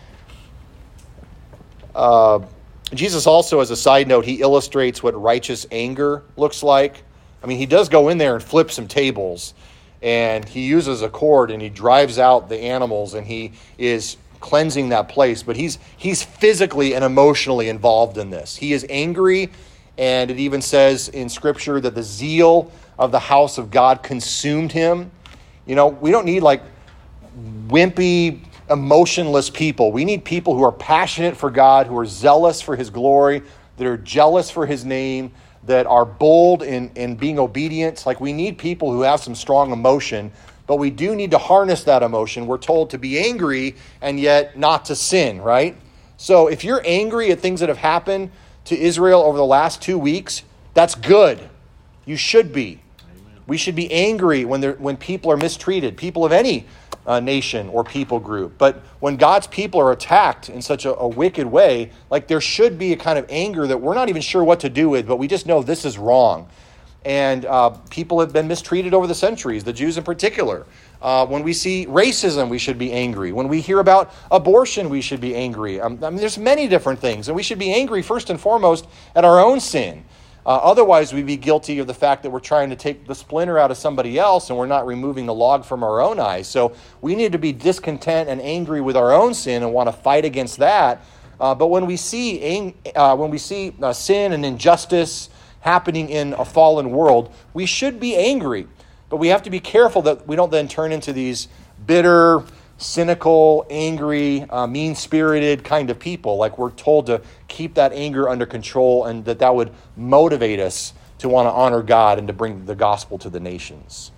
Uh, Jesus also, as a side note, he illustrates what righteous anger looks like. I mean, he does go in there and flip some tables, and he uses a cord and he drives out the animals, and he is cleansing that place, but he's he's physically and emotionally involved in this. He is angry. And it even says in Scripture that the zeal of the house of God consumed him. You know, we don't need like wimpy, emotionless people. We need people who are passionate for God, who are zealous for his glory, that are jealous for his name, that are bold in, in being obedient. Like, we need people who have some strong emotion, but we do need to harness that emotion. We're told to be angry and yet not to sin, right? So if you're angry at things that have happened to Israel over the last two weeks, that's good. You should be. Amen. We should be angry when they're, when people are mistreated, people of any uh, nation or people group. But when God's people are attacked in such a, a wicked way, like, there should be a kind of anger that we're not even sure what to do with, but we just know this is wrong. And uh, people have been mistreated over the centuries, the Jews in particular. Uh, when we see racism, we should be angry. When we hear about abortion, we should be angry. Um, I mean, there's many different things. And we should be angry first and foremost at our own sin. Uh, otherwise, we'd be guilty of the fact that we're trying to take the splinter out of somebody else and we're not removing the log from our own eye. So we need to be discontent and angry with our own sin and want to fight against that. Uh, but when we see ang- uh, when we see uh, sin and injustice happening in a fallen world, we should be angry. But we have to be careful that we don't then turn into these bitter, cynical, angry, uh, mean-spirited kind of people. Like, we're told to keep that anger under control, and that that would motivate us to want to honor God and to bring the gospel to the nations.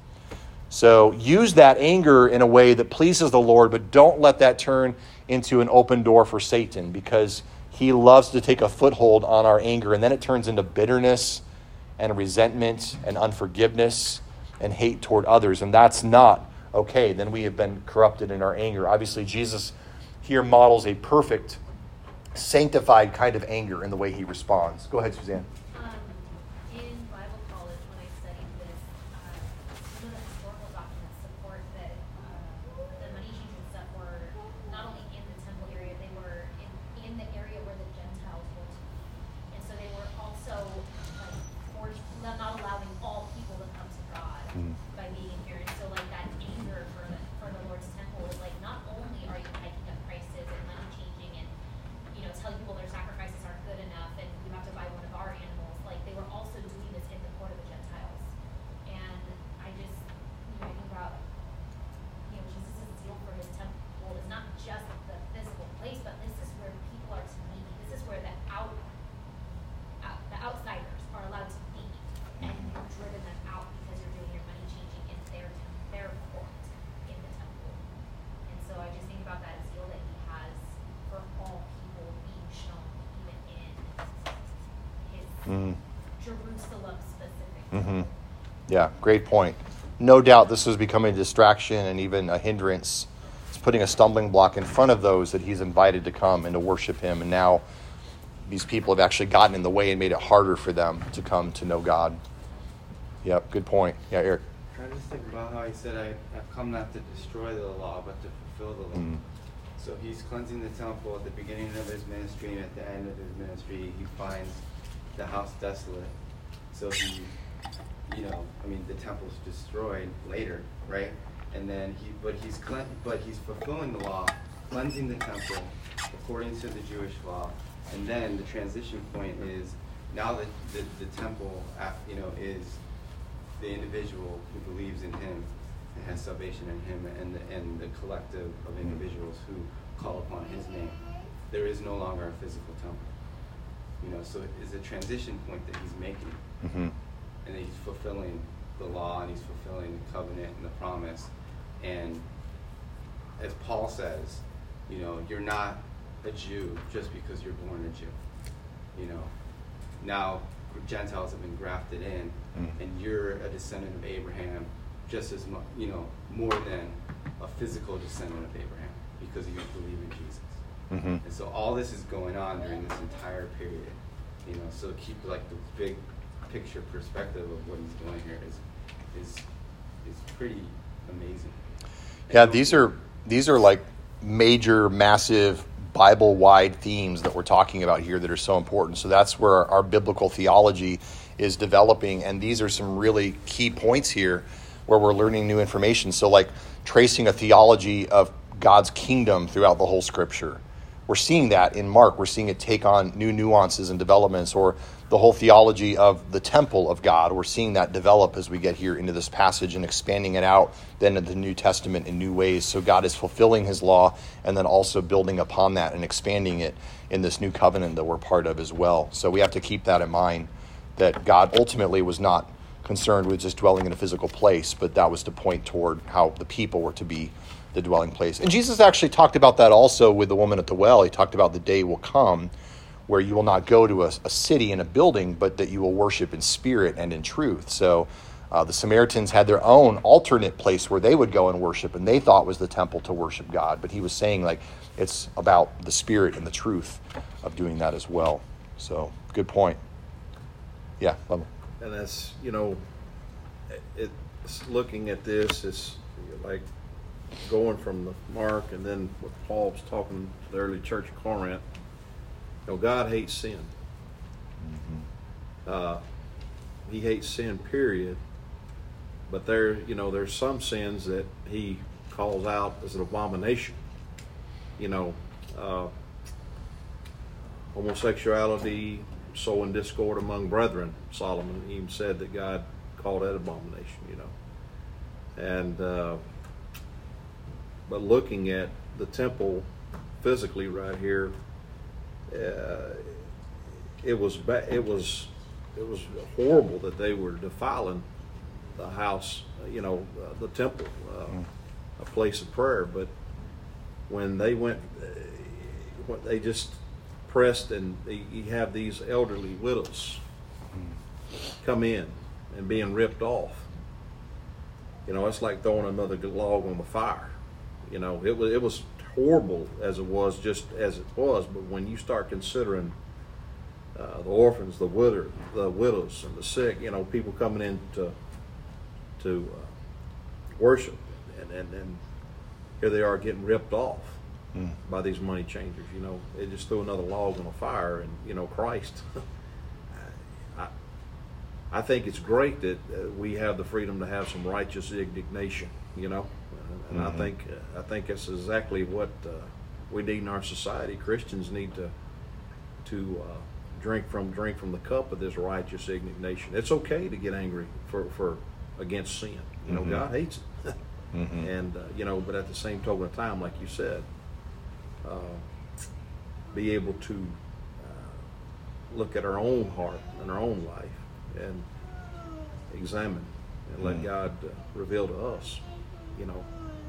So use that anger in a way that pleases the Lord, but don't let that turn into an open door for Satan, because he loves to take a foothold on our anger, and then it turns into bitterness and resentment and unforgiveness and hate toward others, and that's not okay. Then we have been corrupted in our anger. Obviously, Jesus here models a perfect, sanctified kind of anger in the way he responds. Go ahead, Suzanne. Um, in Bible college, when I studied this, uh, some of the historical documents support that uh, the money changing stuff were not only in the temple area, they were in, in the area where the Gentiles were to be. And so they were also like forged, not allowing all people to come to God mm. by being here. And so like that anger for the, for the Lord's temple is like, not only are you hiking up prices and money changing and, you know, telling people their sacrifices aren't good enough and you have to buy one of our animals, like they were also doing this in the court of the Gentiles. And I just, you know, I think about, you know, Jesus' zeal for his temple is not just the physical place, but this is where people are to be. This is where the out, out the outsiders are allowed to be, and you've driven them out because you're doing your money changing in their their court in the temple. And so I just think about that zeal that he has for all people being shown, even in his Mm. Jerusalem specific. Mm-hmm. Yeah, great point. No doubt this was becoming a distraction and even a hindrance. It's putting a stumbling block in front of those that he's invited to come and to worship him. And now these people have actually gotten in the way and made it harder for them to come to know God. Yep, good point. Yeah, Eric. I just think about how he said, I, I've come not to destroy the law, but to fulfill the law. Mm. So he's cleansing the temple at the beginning of his ministry, and at the end of his ministry, he finds the house desolate. So he, you know, I mean, the temple's destroyed later, right? And then he, but he's cle- but he's fulfilling the law, cleansing the temple according to the Jewish law. And then the transition point is now that the, the temple, you know, is the individual who believes in him and has salvation in him, and the, and the collective of individuals who call upon his name. There is no longer a physical temple. You know, so it is a transition point that he's making. Mm-hmm. And that he's fulfilling the law, and he's fulfilling the covenant and the promise. And as Paul says, you know, you're not a Jew just because you're born a Jew. You know, now Gentiles have been grafted in, mm. and you're a descendant of Abraham just as much, you know, more than a physical descendant of Abraham, because you believe in Jesus. Mm-hmm. And so all this is going on during this entire period. You know, so keep like the big picture perspective of what he's doing here is is is pretty amazing. Yeah, these are these are like major, massive Bible-wide themes that we're talking about here that are so important. So that's where our, our biblical theology is developing, and these are some really key points here where we're learning new information. So like tracing a theology of God's kingdom throughout the whole Scripture. We're seeing that in Mark. We're seeing it take on new nuances and developments, or the whole theology of the temple of God. We're seeing that develop as we get here into this passage and expanding it out then in the New Testament in new ways. So God is fulfilling his law and then also building upon that and expanding it in this new covenant that we're part of as well. So we have to keep that in mind, that God ultimately was not concerned with just dwelling in a physical place, but that was to point toward how the people were to be the dwelling place. And Jesus actually talked about that also with the woman at the well. He talked about the day will come where you will not go to a, a city and a building, but that you will worship in spirit and in truth. So uh, the Samaritans had their own alternate place where they would go and worship, and they thought was the temple to worship God. But he was saying, like, it's about the spirit and the truth of doing that as well. So, good point. Yeah, love it. And that's, you know, it, it's looking at this, it's like going from the Mark and then what Paul was talking to the early church of Corinth. You know, God hates sin. Mm-hmm. Uh, he hates sin, period. But there, you know, there's some sins that he calls out as an abomination. You know, uh, homosexuality, sowing discord among brethren. Solomon even said that God called that abomination, you know. And, uh, but looking at the temple physically right here, uh, it was ba- it was it was horrible that they were defiling the house, you know, uh, the temple, uh, mm. a place of prayer. But when they went, uh, what they just pressed, and they, you have these elderly widows come in and being ripped off. You know, it's like throwing another log on the fire. You know, it was it was horrible as it was, just as it was. But when you start considering uh, the orphans, the widow, the widows, and the sick, you know, people coming in to to uh, worship, and, and and here they are getting ripped off mm. by these money changers. You know, they just threw another log on the fire, and you know, Christ. I, I think it's great that uh, we have the freedom to have some righteous indignation. You know, and, and mm-hmm. I think uh, I think that's exactly what uh, we need in our society. Christians need to to uh, drink from drink from the cup of this righteous indignation. It's okay to get angry for for against sin. You know, mm-hmm. God hates it. mm-hmm. And uh, you know, but at the same token of time, like you said, uh, be able to uh, look at our own heart and our own life and examine and let mm. God uh, reveal to us, you know.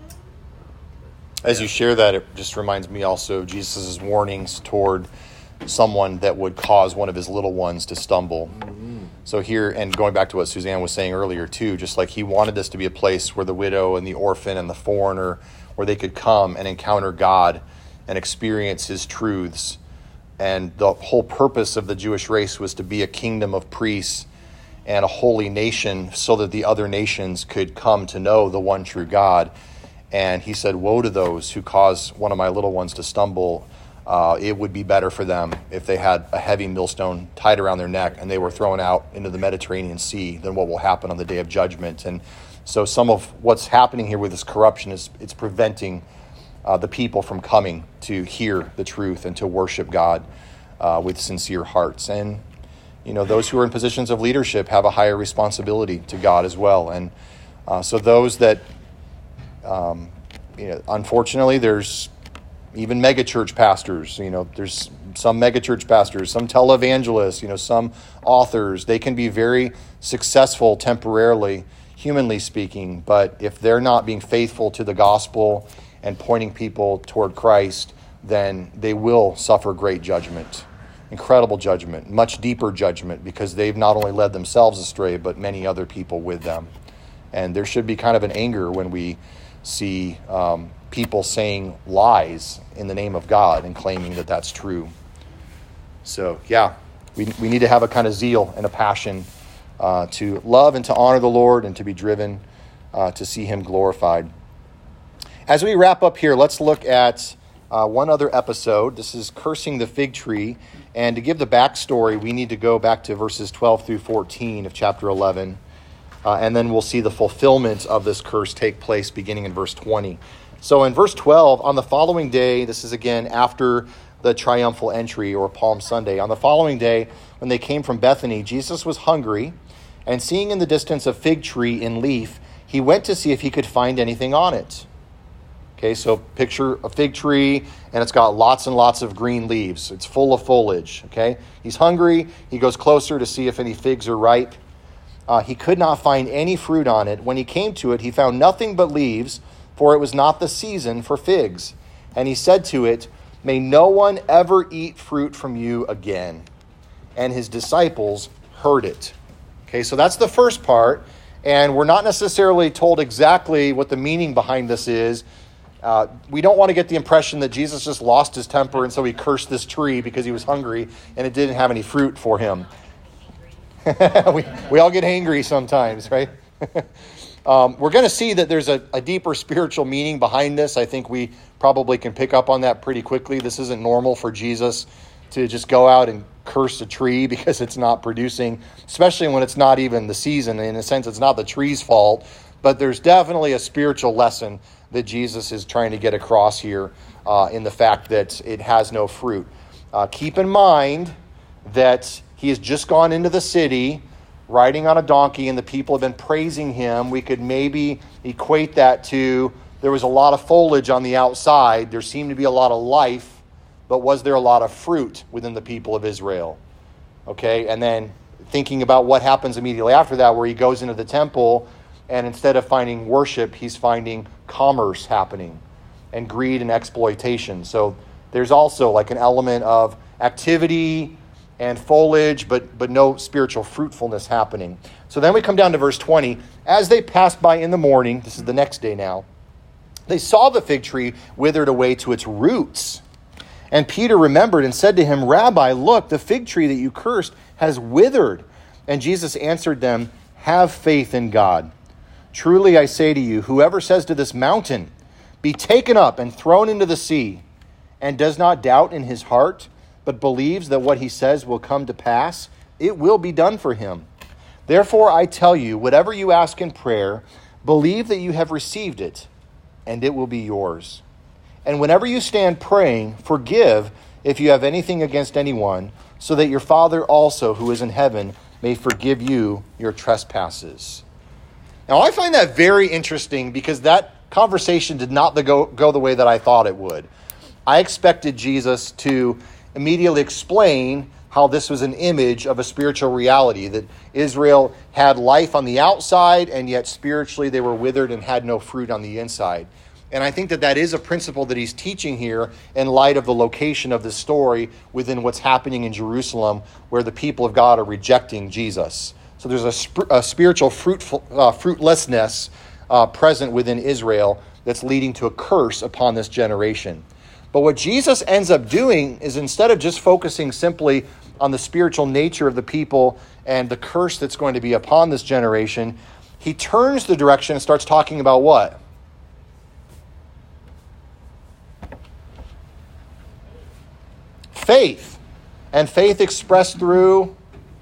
Uh, As yeah. you share that, it just reminds me also of Jesus' warnings toward someone that would cause one of his little ones to stumble. Mm-hmm. So here, and going back to what Suzanne was saying earlier too, just like he wanted this to be a place where the widow and the orphan and the foreigner, where they could come and encounter God and experience his truths. And the whole purpose of the Jewish race was to be a kingdom of priests and a holy nation so that the other nations could come to know the one true God. And he said, woe to those who cause one of my little ones to stumble. Uh, it would be better for them if they had a heavy millstone tied around their neck and they were thrown out into the Mediterranean Sea than what will happen on the day of judgment. And so some of what's happening here with this corruption is it's preventing uh, the people from coming to hear the truth and to worship God uh, with sincere hearts. And, you know, those who are in positions of leadership have a higher responsibility to God as well. And uh, so those that, um, you know, unfortunately, there's even megachurch pastors, you know, there's some megachurch pastors, some televangelists, you know, some authors. They can be very successful temporarily, humanly speaking, but if they're not being faithful to the gospel and pointing people toward Christ, then they will suffer great judgment, incredible judgment, much deeper judgment, because they've not only led themselves astray, but many other people with them. And there should be kind of an anger when we see um, people saying lies in the name of God and claiming that that's true. So, yeah, we we need to have a kind of zeal and a passion uh, to love and to honor the Lord and to be driven uh, to see him glorified. As we wrap up here, let's look at uh, one other episode. This is Cursing the Fig Tree. And to give the backstory, we need to go back to verses twelve through fourteen of chapter eleven. Uh, and then we'll see the fulfillment of this curse take place beginning in verse twenty. So in verse twelve, on the following day, this is again after the triumphal entry or Palm Sunday. On the following day, when they came from Bethany, Jesus was hungry, and seeing in the distance a fig tree in leaf, he went to see if he could find anything on it. Okay, so picture a fig tree, and it's got lots and lots of green leaves. It's full of foliage, okay? He's hungry. He goes closer to see if any figs are ripe. Uh, he could not find any fruit on it. When he came to it, he found nothing but leaves, for it was not the season for figs. And he said to it, "May no one ever eat fruit from you again." And his disciples heard it. Okay, so that's the first part. And we're not necessarily told exactly what the meaning behind this is. Uh, we don't want to get the impression that Jesus just lost his temper and so he cursed this tree because he was hungry and it didn't have any fruit for him. we, we all get hangry sometimes, right? um, we're going to see that there's a, a deeper spiritual meaning behind this. I think we probably can pick up on that pretty quickly. This isn't normal for Jesus to just go out and curse a tree because it's not producing, especially when it's not even the season. In a sense, it's not the tree's fault, but there's definitely a spiritual lesson that Jesus is trying to get across here uh, in the fact that it has no fruit. Uh, keep in mind that he has just gone into the city riding on a donkey and the people have been praising him. We could maybe equate that to there was a lot of foliage on the outside. There seemed to be a lot of life, but was there a lot of fruit within the people of Israel? Okay, and then thinking about what happens immediately after that, where he goes into the temple and instead of finding worship, he's finding commerce happening and greed and exploitation. So there's also like an element of activity and foliage, but but no spiritual fruitfulness happening. So then we come down to verse twenty. As they passed by in the morning, this is the next day now, they saw the fig tree withered away to its roots. And Peter remembered and said to him, "Rabbi, look, the fig tree that you cursed has withered." And Jesus answered them, "Have faith in God. Truly I say to you, whoever says to this mountain, 'Be taken up and thrown into the sea,' and does not doubt in his heart, but believes that what he says will come to pass, it will be done for him. Therefore I tell you, whatever you ask in prayer, believe that you have received it, and it will be yours. And whenever you stand praying, forgive if you have anything against anyone, so that your Father also, who is in heaven, may forgive you your trespasses." Now, I find that very interesting because that conversation did not go, go the way that I thought it would. I expected Jesus to immediately explain how this was an image of a spiritual reality, that Israel had life on the outside, and yet spiritually they were withered and had no fruit on the inside. And I think that that is a principle that he's teaching here in light of the location of the story within what's happening in Jerusalem, where the people of God are rejecting Jesus. So there's a, sp- a spiritual fruitful, uh, fruitlessness uh, present within Israel that's leading to a curse upon this generation. But what Jesus ends up doing is, instead of just focusing simply on the spiritual nature of the people and the curse that's going to be upon this generation, he turns the direction and starts talking about what? Faith. And faith expressed through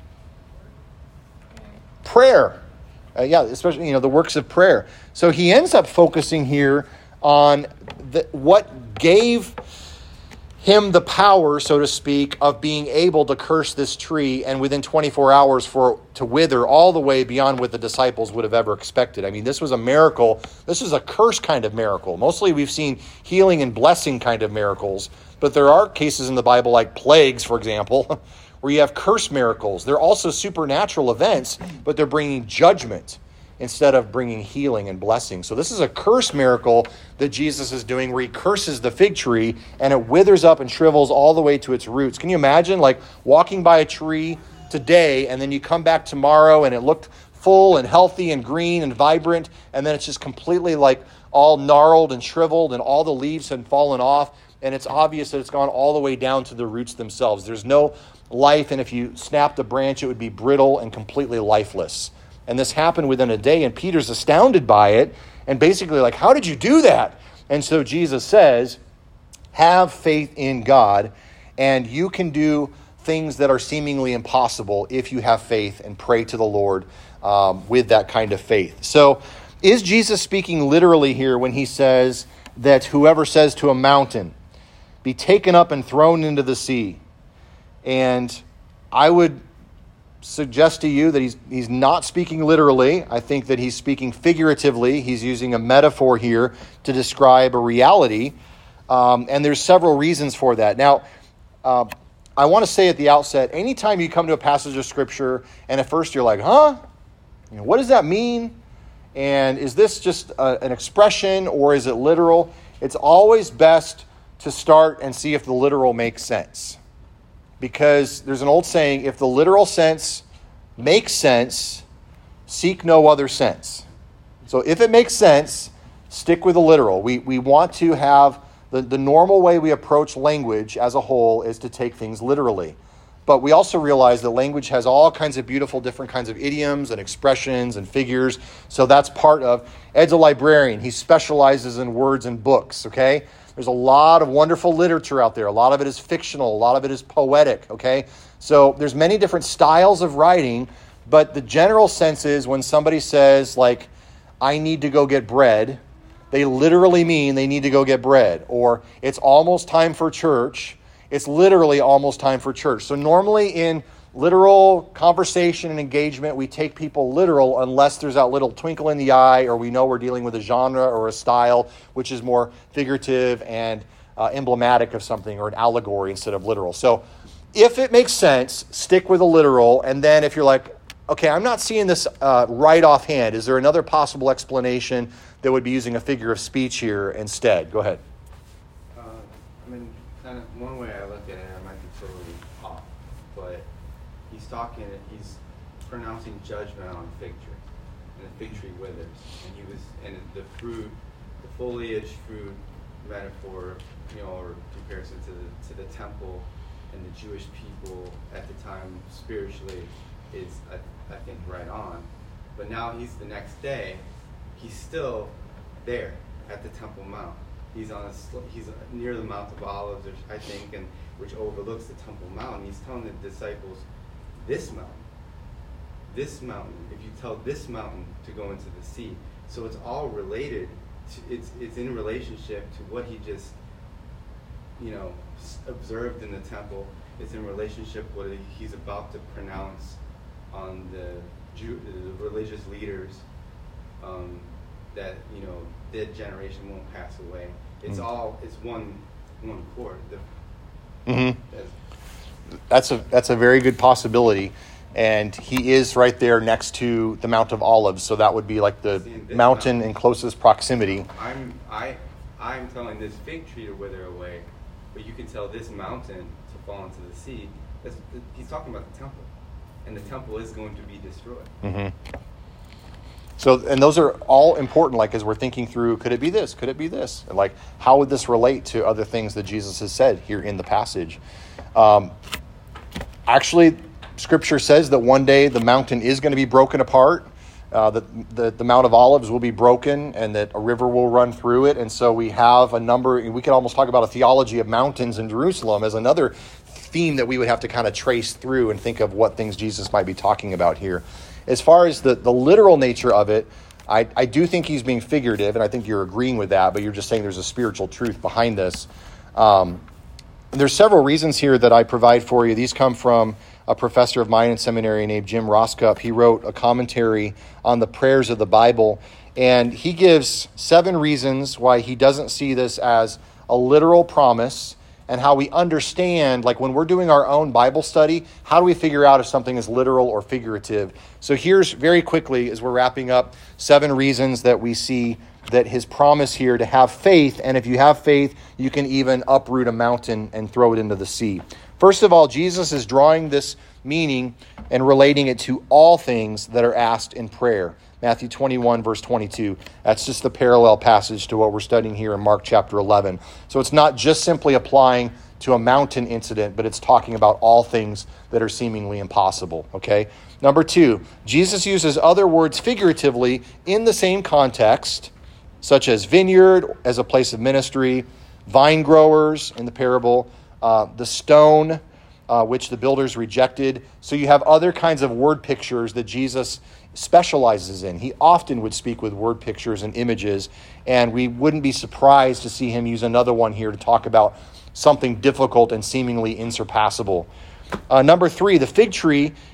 prayer. Uh, yeah, especially, you know, the works of prayer. So he ends up focusing here on the, what gave him the power, so to speak, of being able to curse this tree and within twenty-four hours for it to wither all the way beyond what the disciples would have ever expected. I mean, this was a miracle. This is a curse kind of miracle. Mostly we've seen healing and blessing kind of miracles, but there are cases in the Bible like plagues, for example, where you have curse miracles. They're also supernatural events, but they're bringing judgment instead of bringing healing and blessing. So this is a curse miracle that Jesus is doing, where he curses the fig tree and it withers up and shrivels all the way to its roots. Can you imagine like walking by a tree today and then you come back tomorrow and it looked full and healthy and green and vibrant, and then it's just completely like all gnarled and shriveled and all the leaves had fallen off, and it's obvious that it's gone all the way down to the roots themselves. There's no life, and if you snapped a branch, it would be brittle and completely lifeless. And this happened within a day, and Peter's astounded by it, and basically like, how did you do that? And so Jesus says, have faith in God, and you can do things that are seemingly impossible if you have faith and pray to the Lord um, with that kind of faith. So is Jesus speaking literally here when he says that whoever says to a mountain, be taken up and thrown into the sea? And I would suggest to you that he's he's not speaking literally. I think that he's speaking figuratively. He's using a metaphor here to describe a reality. Um, and there's several reasons for that. Now, uh, I want to say at the outset, anytime you come to a passage of Scripture and at first you're like, huh? You know, what does that mean? And is this just a, an expression or is it literal? It's always best to start and see if the literal makes sense. Because there's an old saying, if the literal sense makes sense, seek no other sense. So if it makes sense, stick with the literal. We we want to have, the, the normal way we approach language as a whole is to take things literally. But we also realize that language has all kinds of beautiful different kinds of idioms and expressions and figures. So that's part of, Ed's a librarian. He specializes in words and books, okay? There's a lot of wonderful literature out there. A lot of it is fictional. A lot of it is poetic, okay? So there's many different styles of writing, but the general sense is when somebody says, like, I need to go get bread, they literally mean they need to go get bread. Or it's almost time for church. It's literally almost time for church. So normally in literal conversation and engagement, we take people literal unless there's that little twinkle in the eye or we know we're dealing with a genre or a style which is more figurative and uh, emblematic of something or an allegory instead of literal. So if it makes sense, stick with the literal. And then if you're like, okay, I'm not seeing this uh, right offhand, is there another possible explanation that would be using a figure of speech here instead? Go ahead. Uh, I mean, kind of one way I look at it, I might be totally off, but he's talking, he's pronouncing judgment on a fig tree, and the fig tree withers, and he was, and the fruit, the foliage, fruit metaphor, you know, or comparison to the to the temple and the Jewish people at the time spiritually is, I, I think, right on. But now he's the next day, he's still there at the Temple Mount. He's on a, he's near the Mount of Olives, which I think, and which overlooks the Temple Mount. He's telling the disciples, this mountain, this mountain. If you tell this mountain to go into the sea, so it's all related. To, it's it's in relationship to what he just, you know, observed in the temple. It's in relationship what he's about to pronounce on the Jew, the religious leaders. Um, that, you know, their generation won't pass away. It's mm-hmm. all, it's one one chord. The, mm-hmm. That's a that's a very good possibility. And he is right there next to the Mount of Olives, so that would be like the mountain, mountain in closest proximity. I'm I I'm telling this fig tree to wither away, but you can tell this mountain to fall into the sea. That's, he's talking about the temple, and the temple is going to be destroyed. Mm-hmm. So, and those are all important, like as we're thinking through, could it be this? Could it be this? And like, how would this relate to other things that Jesus has said here in the passage? Um, actually, Scripture says that one day the mountain is going to be broken apart, uh, that the, the Mount of Olives will be broken, and that a river will run through it. And so we have a number, we could almost talk about a theology of mountains in Jerusalem as another theme that we would have to kind of trace through and think of what things Jesus might be talking about here. As far as the, the literal nature of it, I, I do think he's being figurative, and I think you're agreeing with that, but you're just saying there's a spiritual truth behind this. Um, there's several reasons here that I provide for you. These come from a professor of mine in seminary named Jim Roscup. He wrote a commentary on the prayers of the Bible, and he gives seven reasons why he doesn't see this as a literal promise, and how we understand, like when we're doing our own Bible study, how do we figure out if something is literal or figurative? So here's very quickly, as we're wrapping up, seven reasons that we see that his promise here to have faith, and if you have faith, you can even uproot a mountain and throw it into the sea. First of all, Jesus is drawing this meaning and relating it to all things that are asked in prayer. Matthew twenty-one, verse twenty-two. That's just the parallel passage to what we're studying here in Mark chapter eleven. So it's not just simply applying to a mountain incident, but it's talking about all things that are seemingly impossible, okay? Number two, Jesus uses other words figuratively in the same context, such as vineyard as a place of ministry, vine growers in the parable, uh, the stone, uh, which the builders rejected. So you have other kinds of word pictures that Jesus specializes in. He often would speak with word pictures and images, and we wouldn't be surprised to see him use another one here to talk about something difficult and seemingly insurpassable. Uh, number three, the fig tree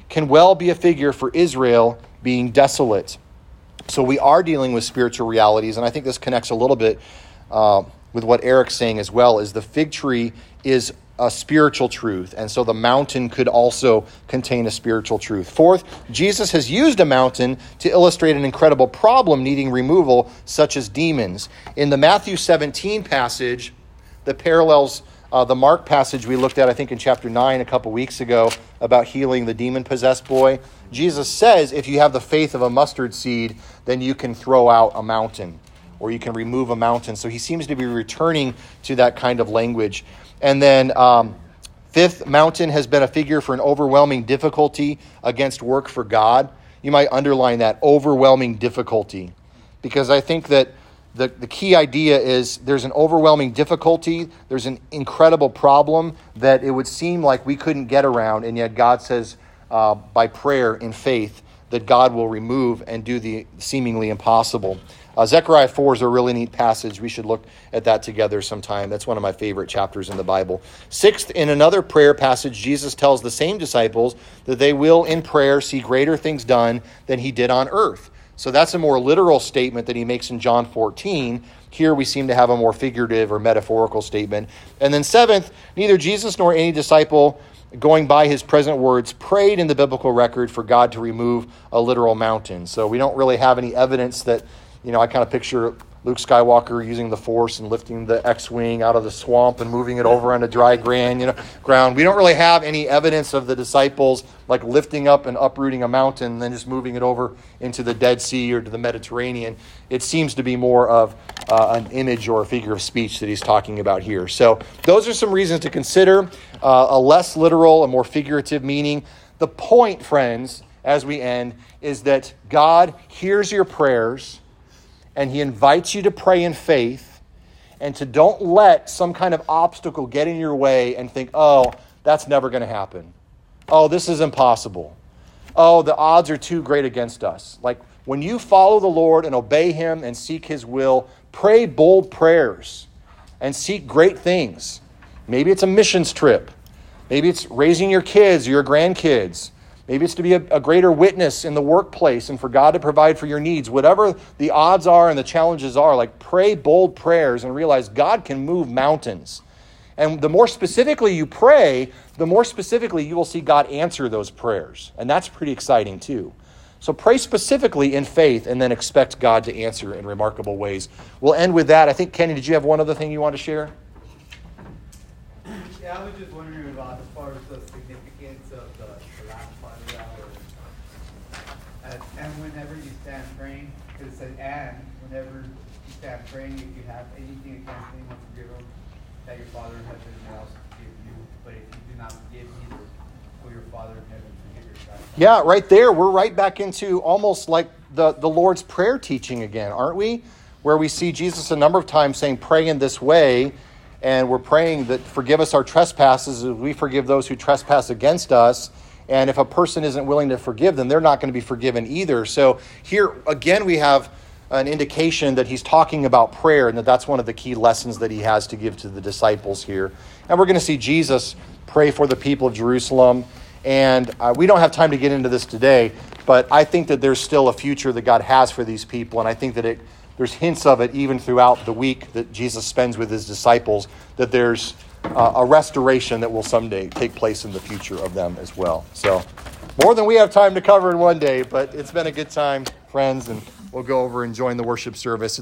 can well be a figure for Israel being desolate. So we are dealing with spiritual realities, and I think this connects a little bit uh, with what Eric's saying as well, is the fig tree is a spiritual truth, and so the mountain could also contain a spiritual truth. Fourth, Jesus has used a mountain to illustrate an incredible problem needing removal, such as demons. In the Matthew seventeen passage, the parallels uh, the Mark passage we looked at, I think in chapter nine a couple weeks ago, about healing the demon-possessed boy, Jesus says if you have the faith of a mustard seed, then you can throw out a mountain, or you can remove a mountain. So he seems to be returning to that kind of language. And then um, fifth, mountain has been a figure for an overwhelming difficulty against work for God. You might underline that, overwhelming difficulty, because I think that the, the key idea is there's an overwhelming difficulty, there's an incredible problem that it would seem like we couldn't get around, and yet God says uh, by prayer in faith that God will remove and do the seemingly impossible. Uh, Zechariah four is a really neat passage. We should look at that together sometime. That's one of my favorite chapters in the Bible. Sixth, in another prayer passage, Jesus tells the same disciples that they will, in prayer, see greater things done than he did on earth. So that's a more literal statement that he makes in John fourteen. Here we seem to have a more figurative or metaphorical statement. And then seventh, neither Jesus nor any disciple, going by his present words, prayed in the biblical record for God to remove a literal mountain. So we don't really have any evidence that, you know, I kind of picture Luke Skywalker using the Force and lifting the X-Wing out of the swamp and moving it over onto dry ground, you know, ground. We don't really have any evidence of the disciples like lifting up and uprooting a mountain and then just moving it over into the Dead Sea or to the Mediterranean. It seems to be more of uh, an image or a figure of speech that he's talking about here. So those are some reasons to consider uh, a less literal, a more figurative meaning. The point, friends, as we end, is that God hears your prayers, and he invites you to pray in faith and to don't let some kind of obstacle get in your way and think, oh, that's never going to happen. Oh, this is impossible. Oh, the odds are too great against us. Like when you follow the Lord and obey him and seek his will, pray bold prayers and seek great things. Maybe it's a missions trip. Maybe it's raising your kids or your grandkids. Maybe it's to be a, a greater witness in the workplace and for God to provide for your needs. Whatever the odds are and the challenges are, like pray bold prayers and realize God can move mountains. And the more specifically you pray, the more specifically you will see God answer those prayers. And that's pretty exciting too. So pray specifically in faith and then expect God to answer in remarkable ways. We'll end with that. I think, Kenny, did you have one other thing you want to share? Yeah, I was just wondering about as far as the significance of the, the last part of that. Or, uh, and whenever you stand praying, because it says, and whenever you stand praying, if you have anything against anyone, forgive them, that your Father in heaven may also forgive you. But if you do not forgive, neither will your Father in heaven forgive your trespasses. Yeah, right there. We're right back into almost like the, the Lord's Prayer teaching again, aren't we? Where we see Jesus a number of times saying, pray in this way. And we're praying that forgive us our trespasses as we forgive those who trespass against us. And if a person isn't willing to forgive them, they're not going to be forgiven either. So here, again, we have an indication that he's talking about prayer and that that's one of the key lessons that he has to give to the disciples here. And we're going to see Jesus pray for the people of Jerusalem. And uh, we don't have time to get into this today, but I think that there's still a future that God has for these people. And I think that it There's hints of it even throughout the week that Jesus spends with his disciples, that there's uh, a restoration that will someday take place in the future of them as well. So more than we have time to cover in one day, but it's been a good time, friends, and we'll go over and join the worship service.